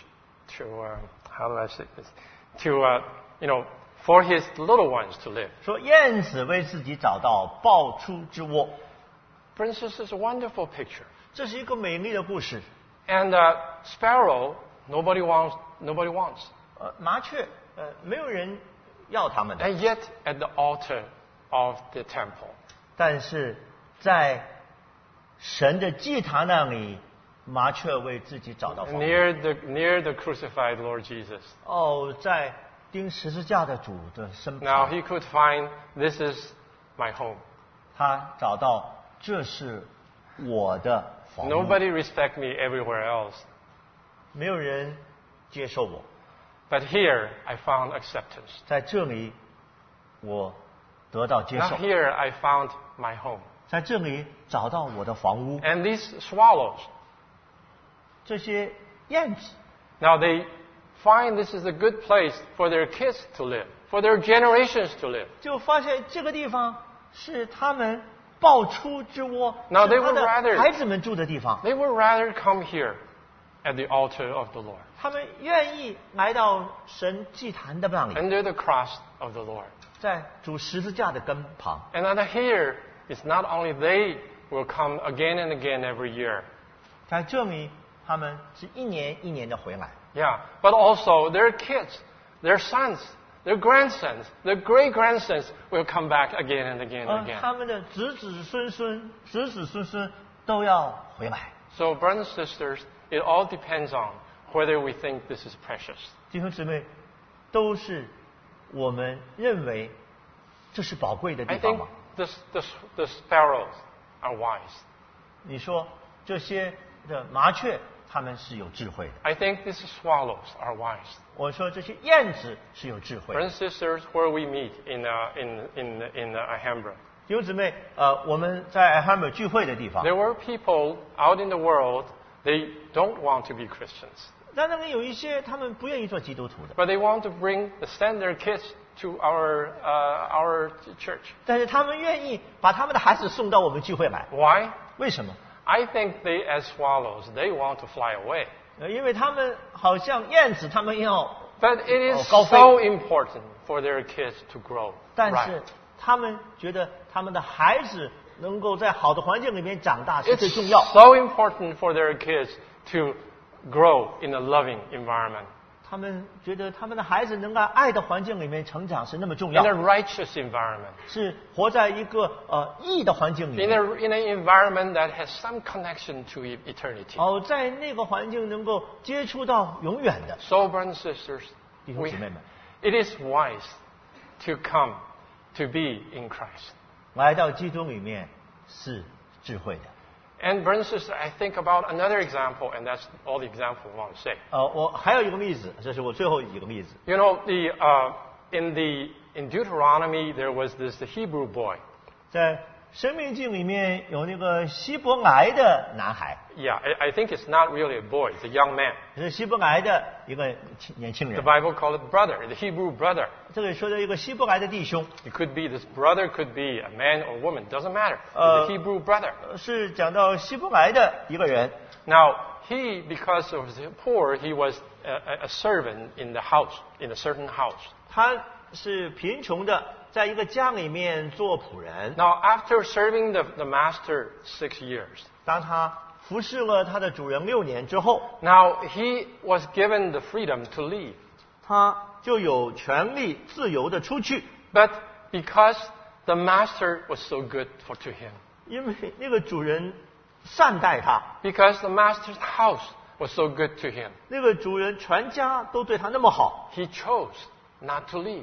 to uh, how do I say this? To uh, you know, for his little ones to live. 说燕子为自己找到爆出之窝， Friends, this is a wonderful picture. 这是一个美丽的故事。 And uh, sparrow, nobody wants. Nobody wants. 呃，麻雀呃没有人要它们的， And yet, at the altar of the temple, 但是在神的祭坛那里，麻雀为自己找到房屋。 near the near the crucified Lord Jesus. 哦，在钉十字架的主的身 Now 旁， he could find, this is my home. 他找到这是我的房屋， Nobody respect me everywhere else, 没有人接受我， but here I found acceptance. 在这里我得到接 Now 受， here I found my home. 在这里找到我的房屋。 And these swallows, 这些燕子， now they find this is a good place for their kids to live, for their generations to live. 就发现这个地方是他们爆出之窝， Now 是 they 他 would 的 rather- 孩子们住的地方。 They would rather come here at the altar of the Lord, 他们愿意来到神祭坛的那里， under the cross of the Lord. 在主十字架的根旁。 And then here, it's not only they will come again and again every year. 在这里，他们是一年一年的回来， Yeah, but also their kids, their sons, their grandsons, their great grandsons will come back again and again and 而 again. 他们的子子孙孙、子子孙孙都要回来。 So, brothers and sisters, it all depends on whether we think this is precious. 弟兄姊妹，都是我们认为这是宝贵的地 I 方 think 吗？ this, this, the sparrows are wise. 你说这些的麻雀，他们是有智慧的。 I think these swallows are wise. 我说这些燕子是有智慧的。 Brothers and sisters, where we meet in, uh, in, in, in uh, Alhambra, 弟兄姊妹，呃，我们在汉姆聚会的地方， there were people out in the world, they don't want to be Christians, 在那里有一些他们不愿意做基督徒的， but they want to bring, send their kids to our, uh, our church. 但是他们愿意把他们的孩子送到我们聚会来。 Why? 为什么？ I think they, as swallows, they want to fly away. 呃，因为他们好像燕子，他们要， But it is Oh, 高飞。 so important for their kids to grow. 但 right. 是他们觉得他们的孩子能够在好的环境里面长大是最 It's 重要。 so important for their kids to grow in a loving environment, 他们觉得他们的孩子能在爱的环境里面成长是那么重 in 要， a righteous environment, 是活在一个呃义的环境里 in 面。 a in an environment that has some connection to e- eternity. 哦，在那个环境能够接触到永远的。 So, brothers and sisters, 弟兄 we, 姊妹们， it is wise to come to be in Christ. 来到基督里面是智慧的。 And brothers and sisters, I think about another example, and that's all the example I want to say. 呃，我还有一个例子，这是我最后一个例子。 You know, the uh, in the in Deuteronomy there was this Hebrew boy. 在生命记里面有那个希伯来的男孩， Yeah, I, I think it's not really a boy; it's a young man. 是希伯来的一个青年轻 The 人。 Bible called it brother, the Hebrew brother. 这里说的一个希伯来的弟兄， It could be this brother, could be a man or woman, doesn't matter. Uh, the Hebrew brother. 呃是讲到希伯来的一个人。 Now he, because of his poor, he was a, a- a servant in the house, in a certain house. 他是贫穷的，在一个家里面做仆人。 Now after serving the, the master six years, 当他服侍了他的主人六年之后， now he was given the freedom to leave. 他就有权利自由的出去， But because the master was so good for to him, 因为那个主人善待他， because the master's house was so good to him, 那个主人全家都对他那么好， he chose not to leave.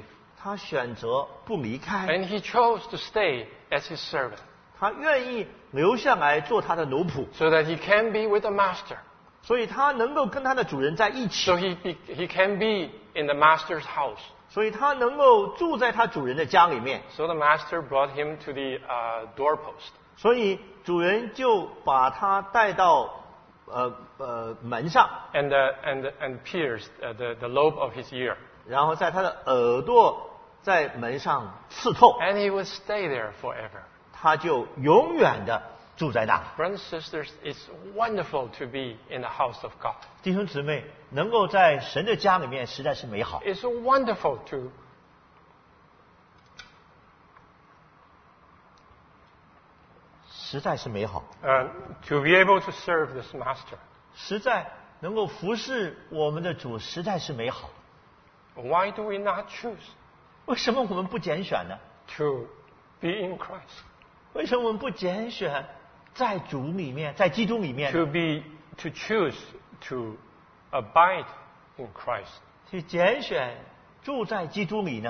他选择不离开， And he chose to stay as his servant 他愿意留下来做他的奴仆， so that he can be with the master. 所以他能够跟他的主人在一起， So he, be, he can be in the master's house. 所以他能够住在他主人的家里面。 So the master brought him to the uh, doorpost. 所以主人就把他带到呃呃门上， And, uh, and, and pierced uh, the, the lobe of his ear. 然后在他的耳朵在门上刺透， And he would stay there forever. 他就永远的住在那里。 Brothers and sisters, it's wonderful to be in the house of God. 弟兄姊妹，能够在神的家里面实在是美好， It's wonderful to, 实在是美好， uh, to be able to serve this master. 实在能够服侍我们的主，实在是美好。 Why do we not choose 为什么我们不拣选呢？ to be in Christ? 为什么我们不拣选在主里面，在基督里面 To be, to choose to abide in Christ? 去拣选住在基督里呢？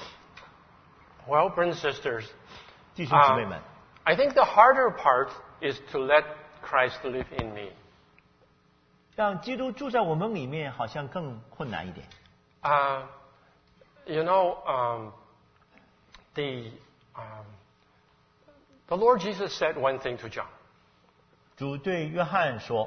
Well, brothers and sisters, 弟兄姊妹们， uh, I think the harder part is to let Christ live in me. 让基督住在我们里面，好像更困难一点。 Uh, you know, um, the, um, the Lord Jesus said one thing to John. 主对约翰说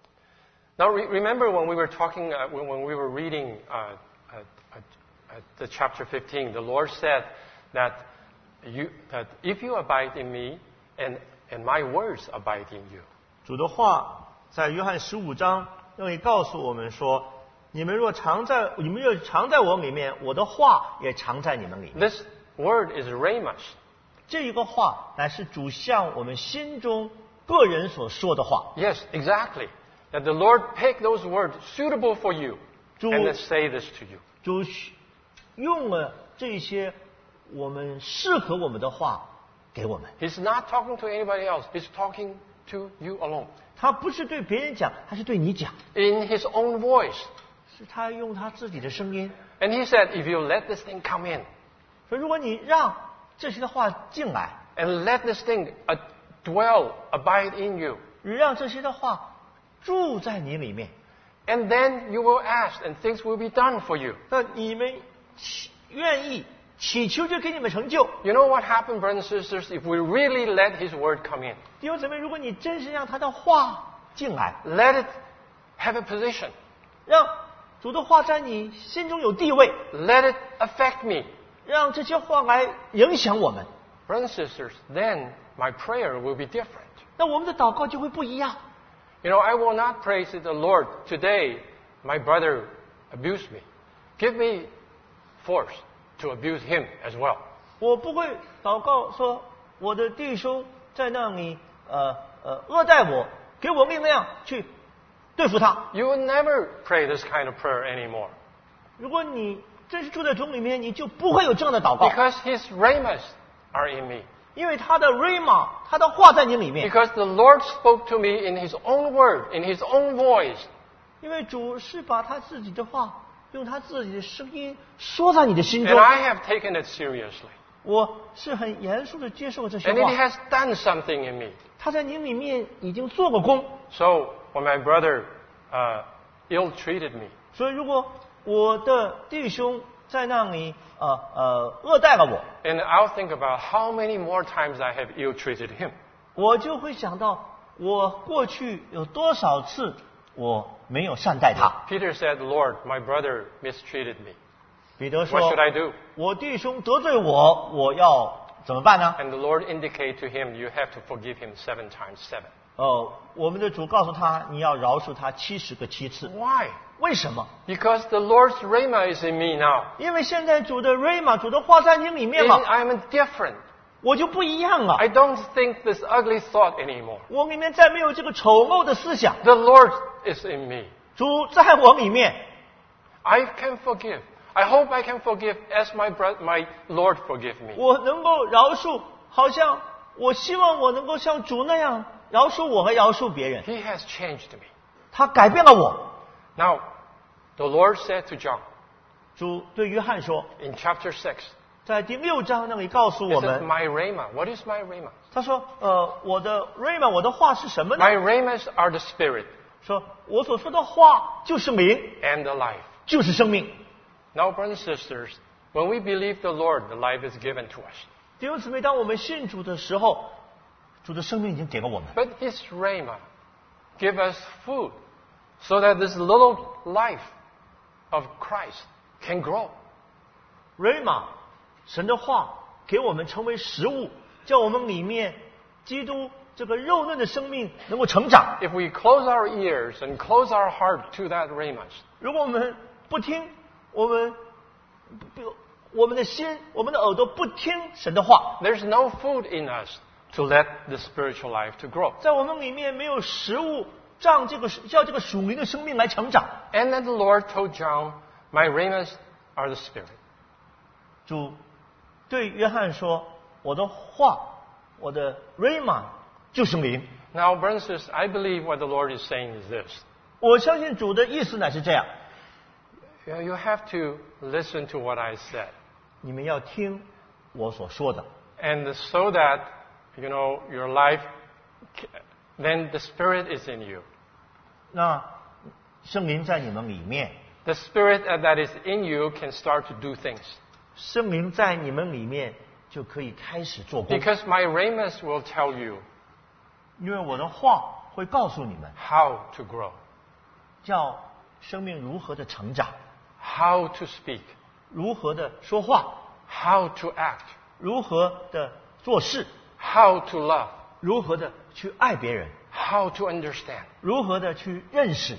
Now, re- remember when we were talking, uh, when, when we were reading uh, uh, uh, uh, the chapter fifteen, the Lord said that, you, that if you abide in me and, and my words abide in you. 主的话在约翰十五章那里告诉我们说：“你们若常在，你们若常在我里面，我的话也常在你们里面。” This word is rhema. 这一个话乃是主向我们心中个人所说的话。 Yes, exactly. That the Lord picked those words suitable for you 主 and then say this to you. 主用了这些我们适合我们的话给我们。 He's not talking to anybody else. He's talking to you alone. 他不是对别人讲，他是对你讲， In his own voice. 是他用他自己的声音。 And he said, if you let this thing come in 所以，如果你让这些的话进来， and let this thing uh, dwell, abide in you, 你让这些的话住在你里面， and then you will ask and things will be done for you. 那你们祈愿意祈求就给你们成就。 You know what happened, brothers and sisters, if we really let his word come in? 弟兄姊妹，如果你真是让他的话进来， Let it have a position. 让主的话在你心中有地位， Let it affect me. 让这些话来影响我们， Brothers and sisters, then my prayer will be different. 那我们的祷告就会不一样。 You know, I will not praise the Lord. Today, my brother abused me. Give me force to abuse him as well. 我不会祷告说我的弟兄在那里呃呃恶待我，给我力量去对付他。 You will never pray this kind of prayer anymore. 如果你真是住在主里面，你就不会有这样的祷告， Because his rhemas are in me. 因为他的 rhema， 他的话在你里面。 Because the Lord spoke to me in his own word, in his own voice. 因为主是把他自己的话用他自己的声音说在你的心 And 中。 I have taken it seriously. 我是很严肃的接受这些 And it 话， has done something in me. 他在你里面已经做过工。 So when my brother uh, ill-treated me, 所以，如果我的弟兄在那里呃呃恶待了我， and I'll think about how many more times I have ill-treated him. 我就会想到我过去有多少次我没有善待他。 Peter said, Lord, my brother mistreated me. 彼得 What 说 should I do?：“ 我弟兄得罪我，我要怎么办呢 And the Lord indicated to him, you have to forgive him seven times seven.？” 哦，我们的主告诉他，你要饶恕他七十个七次。 Why? 为什么？ Because the Lord's rhema is in me now. 因为现在主的 rhema， 主的话在你里面 And 了， I'm different. 我就不一样了。 I don't think this ugly thought anymore. 我里面再没有这个丑陋的思想， The Lord is in me. 主在我里面， I can forgive. I hope I can forgive as my bro- my Lord forgive me. 我能够饶恕，好像我希望我能够像主那样饶恕我和饶恕别人。 He has changed me. 他改变了我。 Now, the Lord said to John, 主对约翰说， in chapter six, 在第六章那里告诉 he 我 says, 们， my rhema. What is my rhema? 他说，呃，我的 rhema， 我的话是什么呢？ My rhemas are the spirit 说我所说的话就是灵， and the life. 就是生命。 Now, brothers and sisters, when we believe the Lord, the life is given to us. 弟兄姊妹，当我们信主的时候，主的生命已经给了我们。 But his rhema give us food so that this little life of Christ can grow. rhema， 神的话给我们成为食物，叫我们里面基督这个肉嫩的生命能够成长。 If we close our ears and close our heart to that rhema, 如果我们不听，我们不，我们的心，我们的耳朵不听神的话， there's no food in us to let the spiritual life to grow. 在我们里面没有食物，让这个叫这个属灵的生命来成长。 And then the Lord told John, my rhemas are the spirit. 主对约翰说：“我的话，我的 rhema 就是灵。” Now, brothers and sisters, I believe what the Lord is saying is this. 我相信主的意思乃是这样： You know, you have to listen to what I said. 你们要听我所说的， And so that, you know, your life, then the Spirit is in you. 那圣灵在你们里面， The Spirit that is in you can start to do things. 圣灵在你们里面就可以开始做工， Because my rhemas will tell you 因为我的话会告诉你们， how to grow, 叫生命如何的成长， how to speak, 如何的说话， how to act, 如何的做事， how to love, 如何的去爱别人， how to understand. 如何的去认识。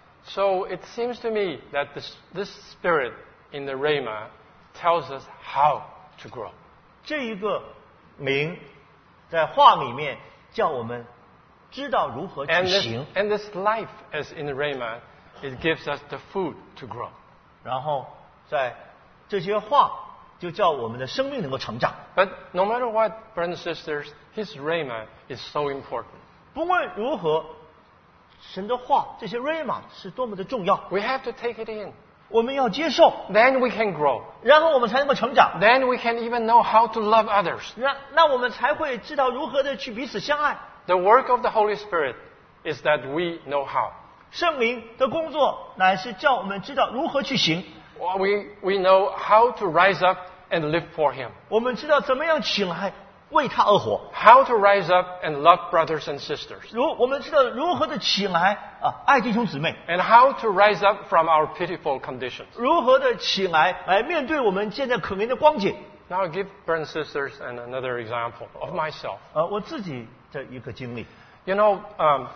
So it seems to me that this, this Spirit in the rhema tells us how to grow. 这一个灵在话里面叫我们知道如何 And 去 this, 行， and this life, as in the rhema, it gives us the food to grow. 然后在这些话就叫我们的生命能够成长。 But no matter what, brothers and sisters, his rhema is so important. 不论如何，神的话这些 rhema 是多么的重要， We have to take it in. 我们要接受， Then we can grow. 然后我们才能够成长， Then we can even know how to love others. 那那我们才会知道如何的去彼此相爱。 The work of the Holy Spirit is that we know how. 圣灵的工作乃是叫我们知道如何去行， We, we know how to rise up and live for him. 我们知道怎么样起来为他而活， How to rise up and love brothers and sisters. 如我们知道如何的起来啊爱弟兄姊妹， And how to rise up from our pitiful conditions. 如何的起来来面对我们现在可怜的光景。 Now I'll give brothers and sisters an, another example of myself. 呃，我自己的一个经历， You know, um,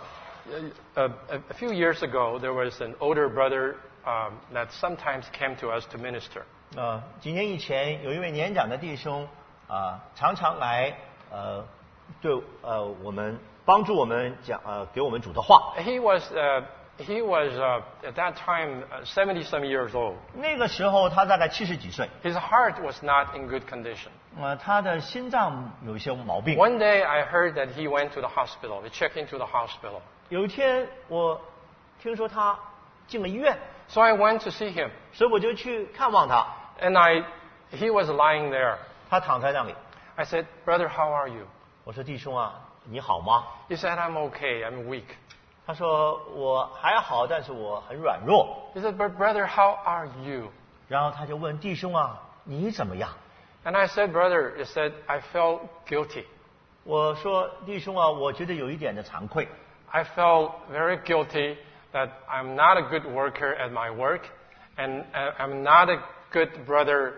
a, a, a few years ago, there was an older brother um, that sometimes came to us to minister. 呃，几年以前有一位年长的弟兄啊、常常来呃对呃我们帮助我们讲呃给我们主的话。 He was, uh, he was uh, at that time uh, seventy some years old. 那个时候他大概七十几岁， His heart was not in good condition. 呃，他的心脏有一些毛病。 One day I heard that he went to the hospital. He checked into the hospital. 有一天我听说他进了医院， So I went to see him. 所以我就去看望他。 And I, he was lying there. 他躺在那里， I said, Brother, how are you? 我说弟兄啊，你好吗？ He said, I'm okay. I'm weak. 他说我还好，但是我很软弱。 He said, but brother, how are you? 然后他就问弟兄啊，你怎么样？ And I said, brother, he said, I felt guilty. 我说弟兄啊，我觉得有一点的惭愧。 I felt very guilty that I'm not a good worker at my work, and uh, I'm not a good brother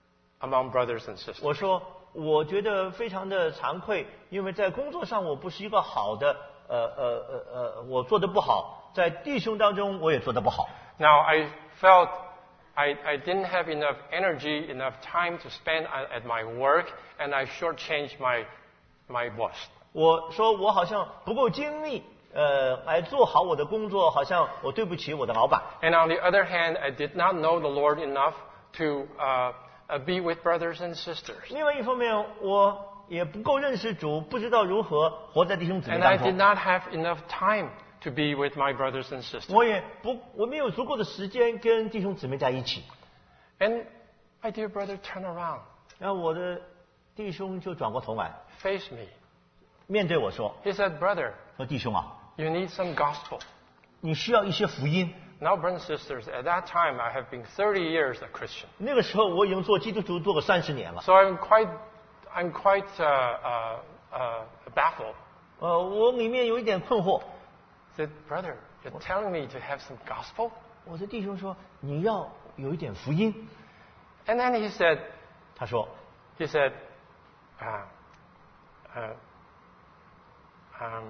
among brothers and sisters. 我说我觉得非常的惭愧，因为在工作上我不是一个好的，呃呃呃呃，我做的不好，在弟兄当中我也做的不好。 Now, I felt I, I didn't have enough energy, enough time to spend at at my work, and I shortchanged my, my boss. 我说我好像不够精力，呃，来做好我的工作，好像我对不起我的老板。 And on the other hand, I did not know the Lord enough to uh, uh, be with brothers and sisters. 另外一方面，我也不够认识主，不知道如何活在弟兄姊妹 And I 当 did 中。 not have enough time to be with my brothers and sisters. 我也不，我没有足够的时间跟弟兄姊妹在一起。 And my dear brother turned around, 然后我的弟兄就转过头来， faced me. 面对我说 He said, brother, 说弟兄啊， you need some gospel. 你需要一些福音。 Now, brothers and sisters, at that time I have been thirty years a Christian. 那个时候我已经做基督徒做了三十年了， So I'm quite, I'm quite uh, uh, uh, baffled. 呃，我里面有一点困惑。 I said, brother, you're telling me to have some gospel? 我的弟兄说你要有一点福音， And then he said, 他说 he said, uh, uh, um,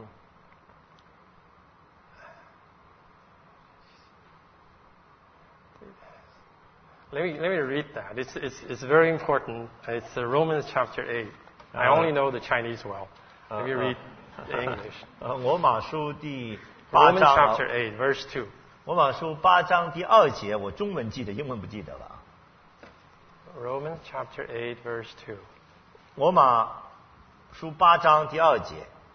let me let me read that. It's it's it's very important. It's uh, Romans chapter eight. I only know the Chinese well. Let me read the English. 呃，罗马书第八 Romans 章啊 chapter eight, verse two. 罗马书八章第二节，我中文记得，英文不记得了。 Romans chapter eight, verse two. 罗马书八章第二节，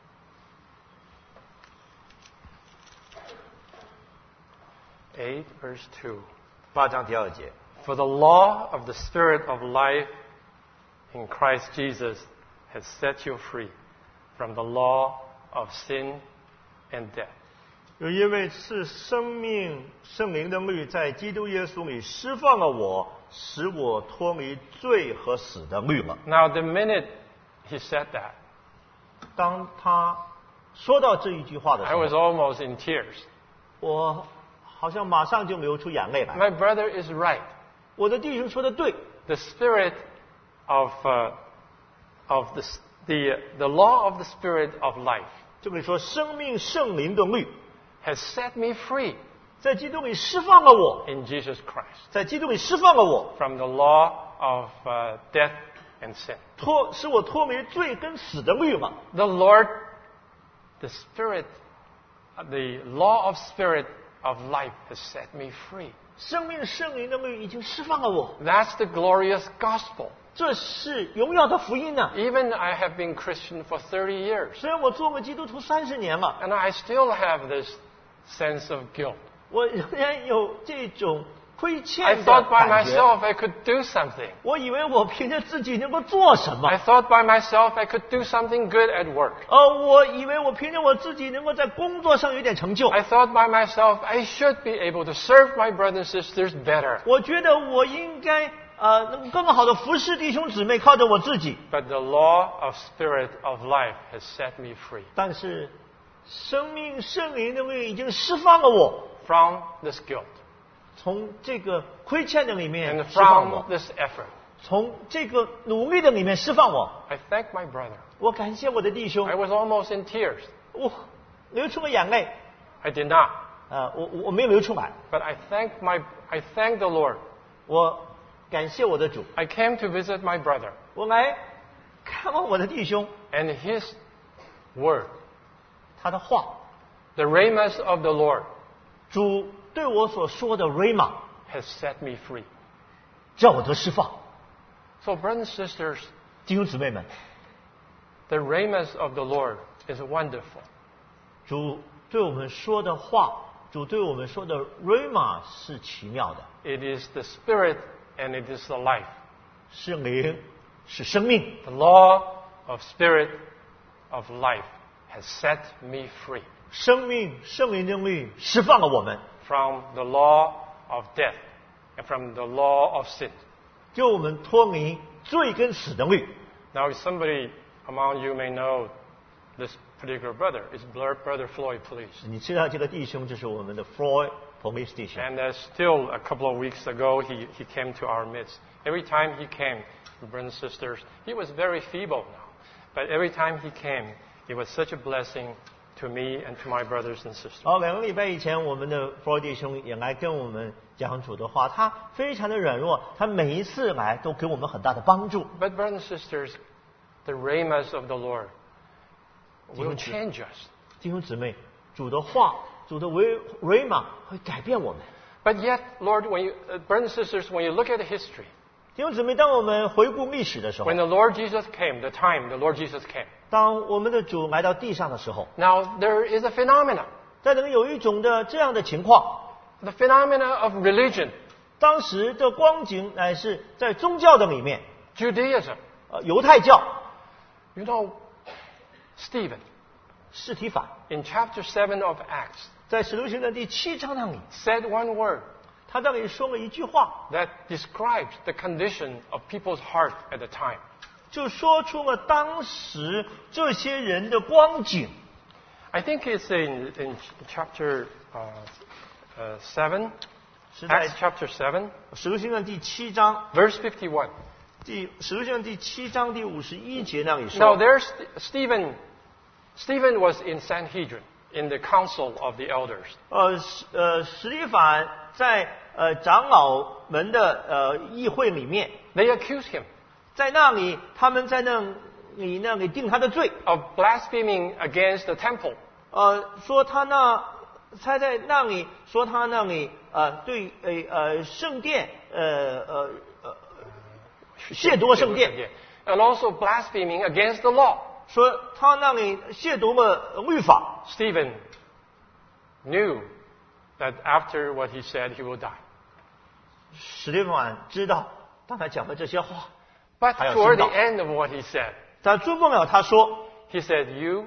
Eight, verse two. 八章第二节。 For the law of the Spirit of life in Christ Jesus has set you free from the law of sin and death. 又因为是生命圣灵的律在基督耶稣里释放了我，使我脱离罪和死的律了。 Now, the minute he said that, 当他说到这一句话的 I 时 was 候， almost in tears. 我好像马上就流出眼泪来。 My brother is right. 我的弟兄说的对， The Spirit of, uh, of the, the, the law of the Spirit of life 这里说生命圣灵的律 has set me free 在基督里释放了我， in Jesus Christ 在基督里释放了我， from the law of uh, death and sin. 脱使我脱离罪跟死的律了。 The Lord, the Spirit, uh, the law of Spirit of life has set me free. 生命圣灵的律已经释放了我， That's the glorious gospel. 这是荣耀的福音呐、 Even I have been Christian for thirty years, 虽然我做过基督徒三十年了， and I still have this sense of guilt. 我仍然有这种亏 I 欠的 thought by 感觉。 myself I could do something. 我以为我凭着自己能够做什么 I，thought by myself I could do something good at work. 呃，我以为我凭着我自己能够在工作上有点成就。 I thought by myself I should be able to serve my brothers and sisters better. 我觉得我应该呃能更好的服侍弟兄姊妹，靠着我自己。 But the law of Spirit of life has set me free 但是生命圣灵的律已经释放了我， from this guilt 从这个亏欠的里面 and 释放 from 我， this effort. 从这个努力的里面释放我。 I thank my brother. 我感谢我的弟兄 I，was almost in tears. 我流出了眼泪。 I did not. 呃，我我我没有流出来， But I thank my I thank the Lord. 我感谢我的主， I came to visit my brother, 我来看望我的弟兄， and his word, 他的话， the rhemas of the Lord, 主对我所说的 rhema， has set me free. 叫我得释放。 So, brothers and sisters, 弟兄姊妹们， the rhemas of the Lord is wonderful. 主对我们说的话，主对我们说的 rhema 是奇妙的， It is the Spirit and it is the life. 是灵，是生命。 The law of Spirit of life has set me free 生命圣灵的律释放了我们， from the law of death and from the law of sin. 救我们脱离罪跟死的律。 Now, somebody among you may know this particular brother. It's Brother Floyd Police. 你知道这个弟兄就是我们的 Floyd Police Station。 And uh, still, a couple of weeks ago, he, he came to our midst. Every time he came, brothers and sisters, he was very feeble now. But every time he came, it was such a blessing to me and to my brothers and sisters. 好，两个礼拜以前，我们的 Floyd 弟兄也来跟我们讲主的话，他非常的软弱，他每一次来都给我们很大的帮助。 But, brothers and sisters, the rhemas of the Lord will 弟兄姊- change us. 弟兄姊妹，主的话，主的维 rhema 会改变我们。 But yet, Lord, when you, uh, brothers and sisters, when you look at history, 弟兄姊妹，当我们回顾历史的时候 when，the Lord Jesus came, the time the Lord Jesus came, 当我们的主来到地上的时候， now there is a phenomenon, 在能有一种的这样的情况， the phenomena of religion. 当时的光景乃是在宗教的里面， Judaism. 呃，犹太教， You know, Stephen, 司提反 in chapter seven of Acts, 在使徒行传第七章那里， said one word 他那里说了一句话， that describes the condition of people's heart at the time. 就说出了当时这些人的光景。 I think it's in, in chapter uh, uh, seven, 是在 Acts chapter seven, 使徒行传第七章 verse fifty-one. 第使徒行传第七章第五十一节那里 Now 说， there's Stephen. Stephen was in Sanhedrin, in the council of the elders. 呃使呃使提反在呃长老们的呃议会里面， They accused him 在那里他们在那里那里定他的罪， of blaspheming against the temple. 呃说他那他在那里说他那里呃对呃呃圣殿呃呃呃亵渎圣殿， And also blaspheming against the law. 说他那里亵渎了律法。 Stephen knew that after what he said, he will die. 史蒂凡知道，当他讲了这些话， But 还有 toward 殉 the 道 end of what he said, 他尊不了他说 he said, "You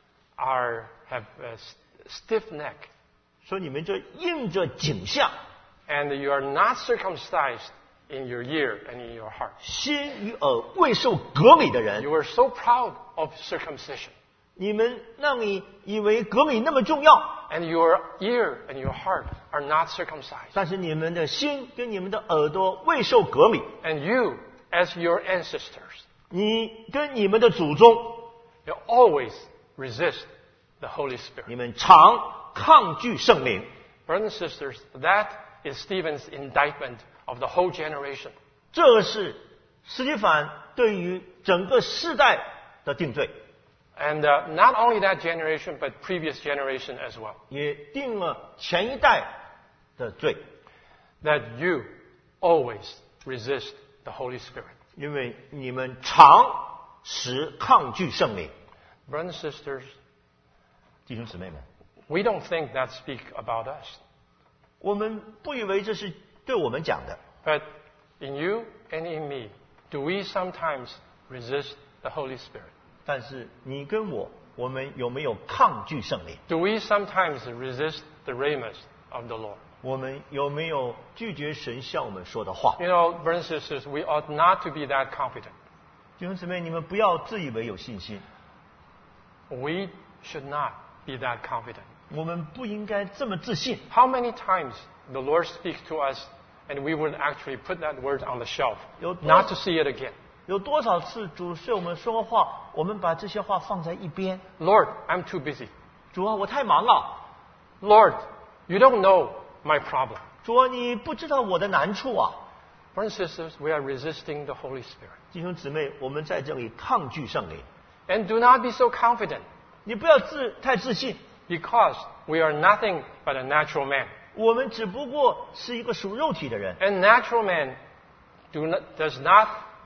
are have a stiff neck, 说你们这应着景象， and you are not circumcised in your ear and in your heart. 心与耳未受隔离的人， You are so proud of circumcision, 你们那里以为隔离那么重要， and your ear and your heart are not circumcised. 但是你们的心跟你们的耳朵未受隔离， And you, as your ancestors, 你跟你们的祖宗， you always resist the Holy Spirit." 你们常抗拒圣灵。 Brothers and sisters, that is Stephen's indictment of the whole generation. 这是史蒂凡对于整个世代的定罪， And uh, not only that generation, but previous generation as well. 也定了前一代的罪， That you always resist the Holy Spirit. 因为你们常时抗拒圣灵。 Brothers and sisters, 弟兄姊妹们， we don't think that speak about us. 我们不以为这是对我们讲的， But in you and in me, do we sometimes resist the Holy Spirit? 但是你跟我，我们有没有抗拒圣灵？ Do we sometimes resist the rhemas of the Lord? 我们有没有拒绝神向我们说的话？ You know, brothers and sisters, we ought not to be that confident. 弟兄姊妹，你们不要自以为有信心， We should not be that confident. 我们不应该这么自信。 How many times the Lord speaks to us and we would actually put that word on the shelf, Yo- not to see it again? 有多少次主对我们说话，我们把这些话放在一边。 Lord, I'm too busy. 主啊，我太忙了。 Lord, you don't know my problem. 主啊，你不知道我的难处啊。 Brothers and sisters, we are resisting the Holy Spirit. 弟兄姊妹，我们在这里抗拒圣灵。 And do not be so confident 你不要自太自信， because we are nothing but a natural man. 我们只不过是一个属肉体的人。 And natural man do not, does not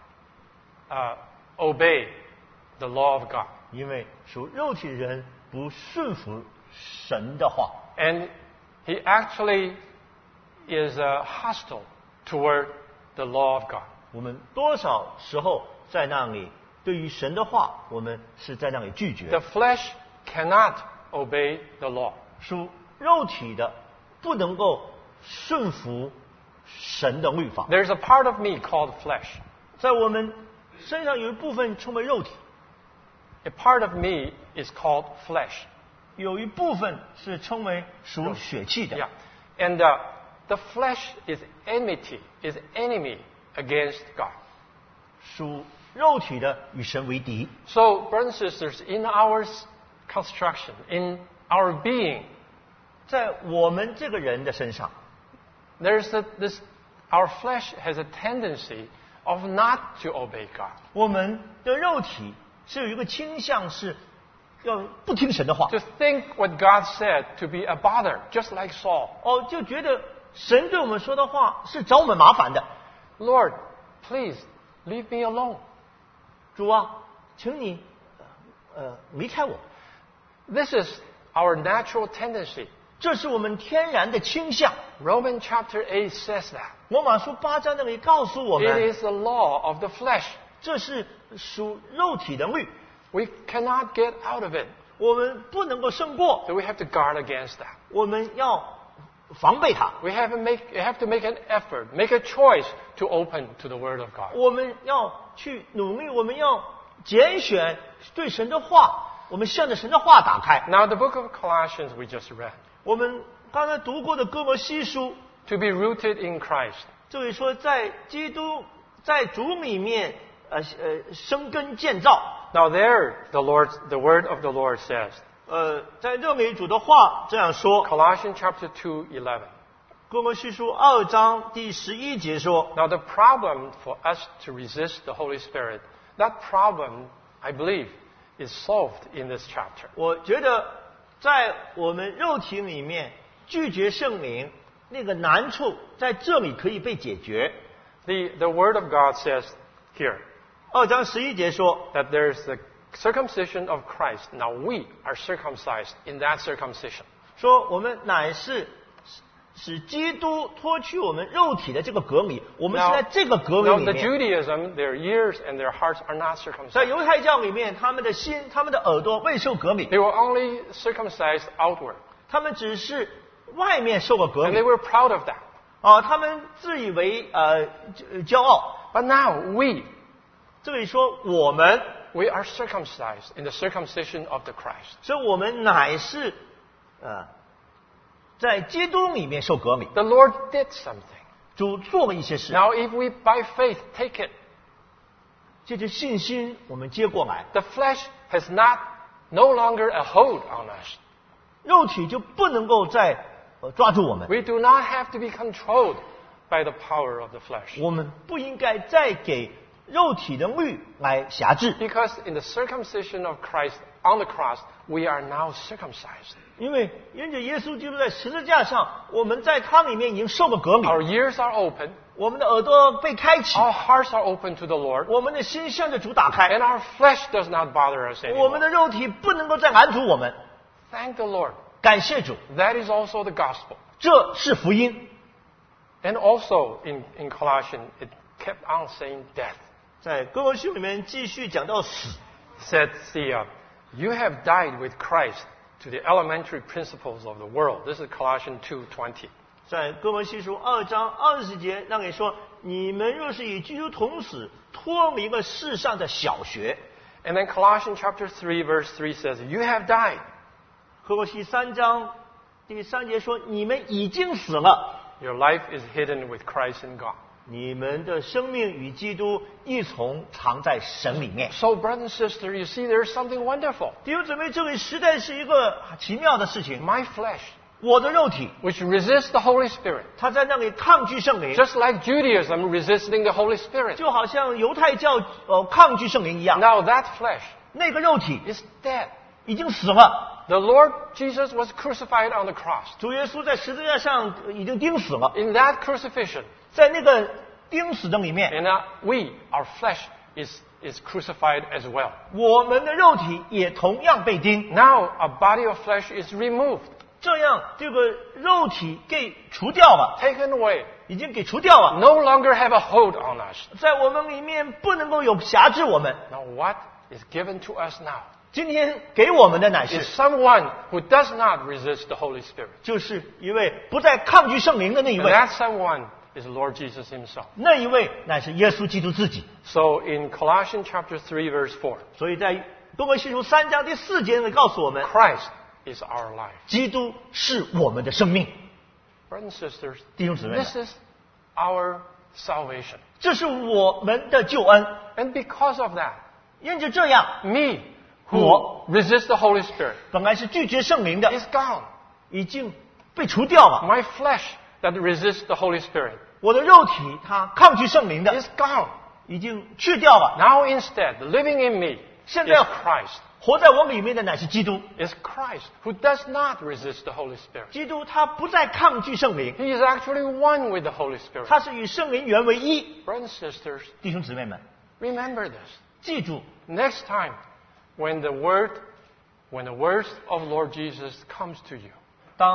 uh, obey the law of God. 因为属肉体的人不顺服神的话， And he actually is uh, hostile toward the law of God. 我们多少时候在那里对于神的话，我们是在那里拒绝。 The flesh cannot obey the law. 属肉体的不能够顺服神的律法。 There's a part of me called flesh. 在我们身上有一部分称为肉体， A part of me is called flesh. 有一部分是称为属血气的。 Yeah. And uh, the flesh is enmity, is enemy against God. 属肉体的与神为敌。 So, brothers and sisters, in our s- construction, in our being, 在我们这个人的身上， there's a, this, our flesh has a tendency of not to obey God. 我们的肉体是有一个倾向，是要不听神的话。 To think what God said to be a bother, just like Saul. 哦，就觉得神对我们说的话是找我们麻烦的。 Lord, please leave me alone. 主啊，请你呃呃离开我。 This is our natural tendency 这是我们天然的倾向。 Romans chapter eight says that. 罗马书八章那里告诉我 It 们， is the law of the flesh. 这是属肉体的律， We cannot get out of it. 我们不能够胜过， So we have to guard against that. 我们要防备它， We have to make, we have to make an effort, make a choice to open to the Word of God. 我们要去努力，我们要拣选对神的话，我们向着神的话打开。 Now, the book of Colossians we just read. 我们刚才读过的哥罗西书， To be rooted in Christ. 这里说在基督在主里面，呃呃生根建造。 Now there, the Lord, the word of the Lord says, 呃，在这里主的话这样说， Colossians chapter two, eleven. 哥罗西书二章第十一节说， Now the problem for us to resist the Holy Spirit, that problem, I believe, is solved in this chapter. 我觉得在我们肉体里面拒绝圣灵那个难处，在这里可以被解决。 The, the word of God says here 二章十一节说， that there's the circumcision of Christ. Now we are circumcised in that circumcision. 说我们乃是使基督脱去我们肉体的这个隔离，我们是 Now, 在这个隔 now 离 the 里面。 Judaism, their ears and their hearts are not 在 circumcised. 犹太教里面，他们的心、他们的耳朵未受隔离， They were only circumcised outward. 他们只是外面受过隔 And 离 they were proud of that. 啊，他们自以为呃骄傲。 But now we, 这里说我们， we are circumcised in the circumcision of the Christ. 所以我们乃是呃在基督里面受隔离。 The Lord did something. 主做了一些事， Now if we by faith take it, 这就信心我们接过来， the flesh has not, no longer a hold on us. 肉体就不能够再呃抓住我们。 We do not have to be controlled by the power of the flesh. 我们不应该再给肉体的律来辖制， Because in the circumcision of Christ on the cross, we are now circumcised. 因为因着耶稣基督在十字架上，我们在他里面已经受过隔离， Our ears are open, 我们的耳朵被开启， our hearts are open to the Lord, 我们的心向着主打开， and our flesh does not bother us 我们 anymore. 的肉体不能够再拦阻我们。 Thank the Lord. 感谢主， That is also the gospel. 这是福音。 And also in, in Colossians, it kept on saying death. 在哥罗西里面继续讲到死， It said, see, uh, you have died with Christ to the elementary principles of the world. This is Colossians two twenty. 在哥罗西书二章二十节那里说：“你们若是与基督同死，脱离了世上的小学。 And then Colossians chapter three verse three says, you have died. ” 哥罗西三章第三节说：“你们已经死了， Your life is hidden with Christ in God. 你们的生命与基督一同藏在神里面。 So, brother and sister, you see there's something wonderful. ” 弟兄姊妹，这里实在是一个奇妙的事情。 My flesh, 我的肉体， which resists the Holy Spirit, 它在那里抗拒圣灵， just like Judaism resisting the Holy Spirit. 就好像犹太教呃抗拒圣灵一样。 Now that flesh 那个肉体 is dead. 已经死了， The Lord Jesus was crucified on the cross. 主耶稣在十字架上已经钉死了。 In that crucifixion, 在那个钉死的里面， and uh, we, our flesh, is, is crucified as well. 我们的肉体也同样被钉。 Now a body of flesh is removed, 这样这个肉体给除掉了， taken away, 已经给除掉了， no longer have a hold on us. 在我们里面不能够有辖制我们。 Now what is given to us now 今天给我们的乃是 is someone who does not resist the Holy Spirit. 就是一位不再抗拒圣灵的那一 And 位， that someone is Lord Jesus himself. 那一位乃是耶稣基督自己。 So in Colossians chapter three verse four, 所以在哥罗西书三章第四节里告诉我们， Christ is our life. 基督是我们的生命。 Brothers and sisters, 弟兄姊妹们， this is our salvation. 这是我们的救恩。 And because of that, 因着这样， me who 我 resist the Holy Spirit 本来是拒绝圣灵的， is gone. 已经被除掉了。 My flesh that resists the Holy Spirit 我的肉体它抗拒圣灵的， is gone. 已经去掉了。 Now instead, living in me 现 is 在 Christ. 活在我里面的乃是基督。 Is Christ who does not resist the Holy Spirit. 基督他不再抗拒圣灵， He is actually one with the Holy Spirit. 他是与圣灵原为一。 Brothers and sisters, 弟兄姊妹们， remember this. 记住， Next time, when the word, when the words of Lord Jesus comes to you, 当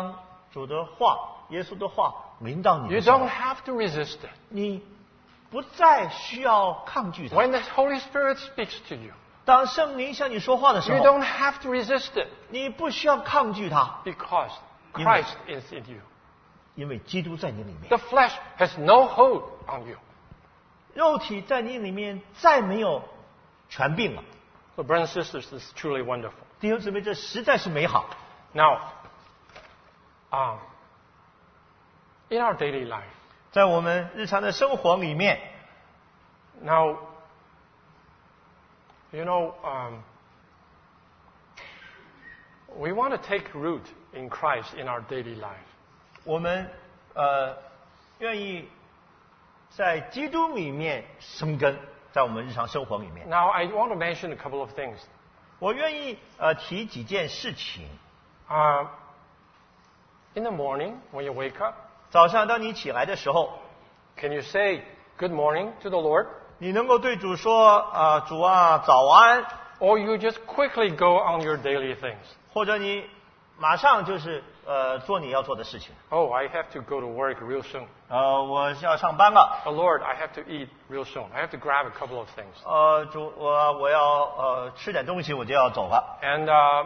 主的话，耶稣的话临到你 You 的时候 don't，have to resist it. 你不再需要抗拒它。 When the Holy Spirit speaks to you, 当圣灵向你说话的时 you 候， don't have to resist it 你不需要抗拒它， because Christ is in you. 因为基督在你里面， The flesh has no hold on you. 肉体在你里面再没有权柄了。 So, brothers and sisters, this is truly wonderful. 弟兄姊妹，这实在是美好。 Now, um, in our daily life, 在我们日常的生活里面， now, you know, um, we want to take root in Christ in our daily life. 我们呃愿意在基督里面生根，在我们日常生活里面。 Now, I want to mention a couple of things. 我愿意呃提几件事情。 Uh, in the morning, when you wake up, 早上当你起来的时候， can you say good morning to the Lord? 你能够对主说啊、主啊早安， Or you just quickly go on your daily things? 或者你马上就是呃做你要做的事情。 Oh, I have to go to work real soon. 呃，我是要上班了。 Oh, Lord, I have to eat real soon. I have to grab a couple of things. 呃，主我我要呃吃点东西，我就要走了。 And uh,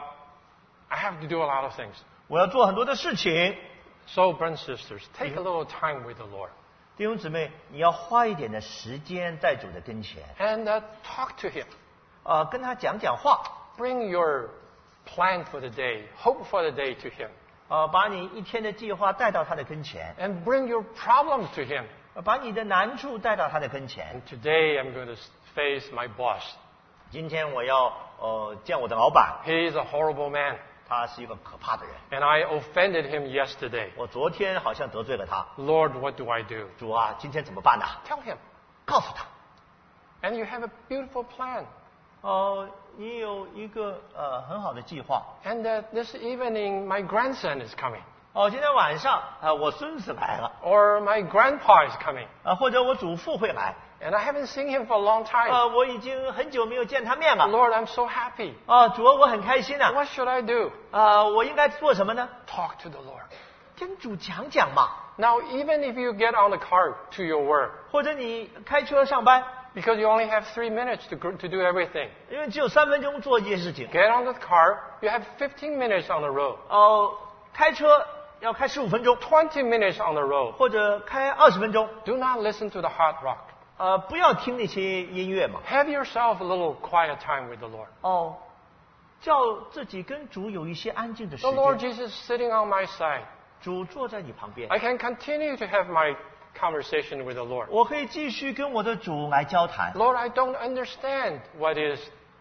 I have to do a lot of things. 我要做很多的事情。 So, brothers and sisters, take a little time with the Lord 弟兄姊妹，你要花一点的时间在主的跟前， and uh, talk to Him. 呃，跟他讲讲话， Bring your plan for the day, hope for the day to Him. 呃，把你一天的计划带到他的跟前， And bring your problems to Him. 呃把你的难处带到他的跟前。 And today I'm going to face my boss. 今天我要呃见我的老板， He is a horrible man. 他是一个可怕的人。 And I offended him yesterday. 我昨天好像得罪了他， Lord, what do I do? 主啊，今天怎么办呢？ Tell him. 告诉他， And you have a beautiful plan. 哦、你有一个呃很好的计划。 And uh, this evening, my grandson is coming. 哦，今天晚上啊、呃我孙子来了， Or my grandpa is coming. 啊、或者我祖父会来， And I haven't seen him for a long time. 呃，我已经很久没有见他面了。 Lord, I'm so happy. 啊、主啊，我很开心呐、 What should I do? 啊、我应该做什么呢？ Talk to the Lord. 跟主讲讲嘛。 Now, even if you get on the car to your work, 或者你开车上班， because you only have three minutes to, gr- to do everything, 因为只有三分钟做一件事情。 get on the car, you have fifteen minutes on the road, 哦、开车要开十五分钟， twenty minutes on the road. 或者开二十分钟。 Do not listen to the hard rock. 呃，不要听那些音乐嘛。 Have yourself a little quiet time with the Lord. 哦，叫自己跟主有一些安静的时 The Lord 间。 Jesus is sitting on my side. 主坐在你旁边， I can continue to have my conversation with the Lord. 我可以继续跟我的主来交谈。 Lord, I don't understand what is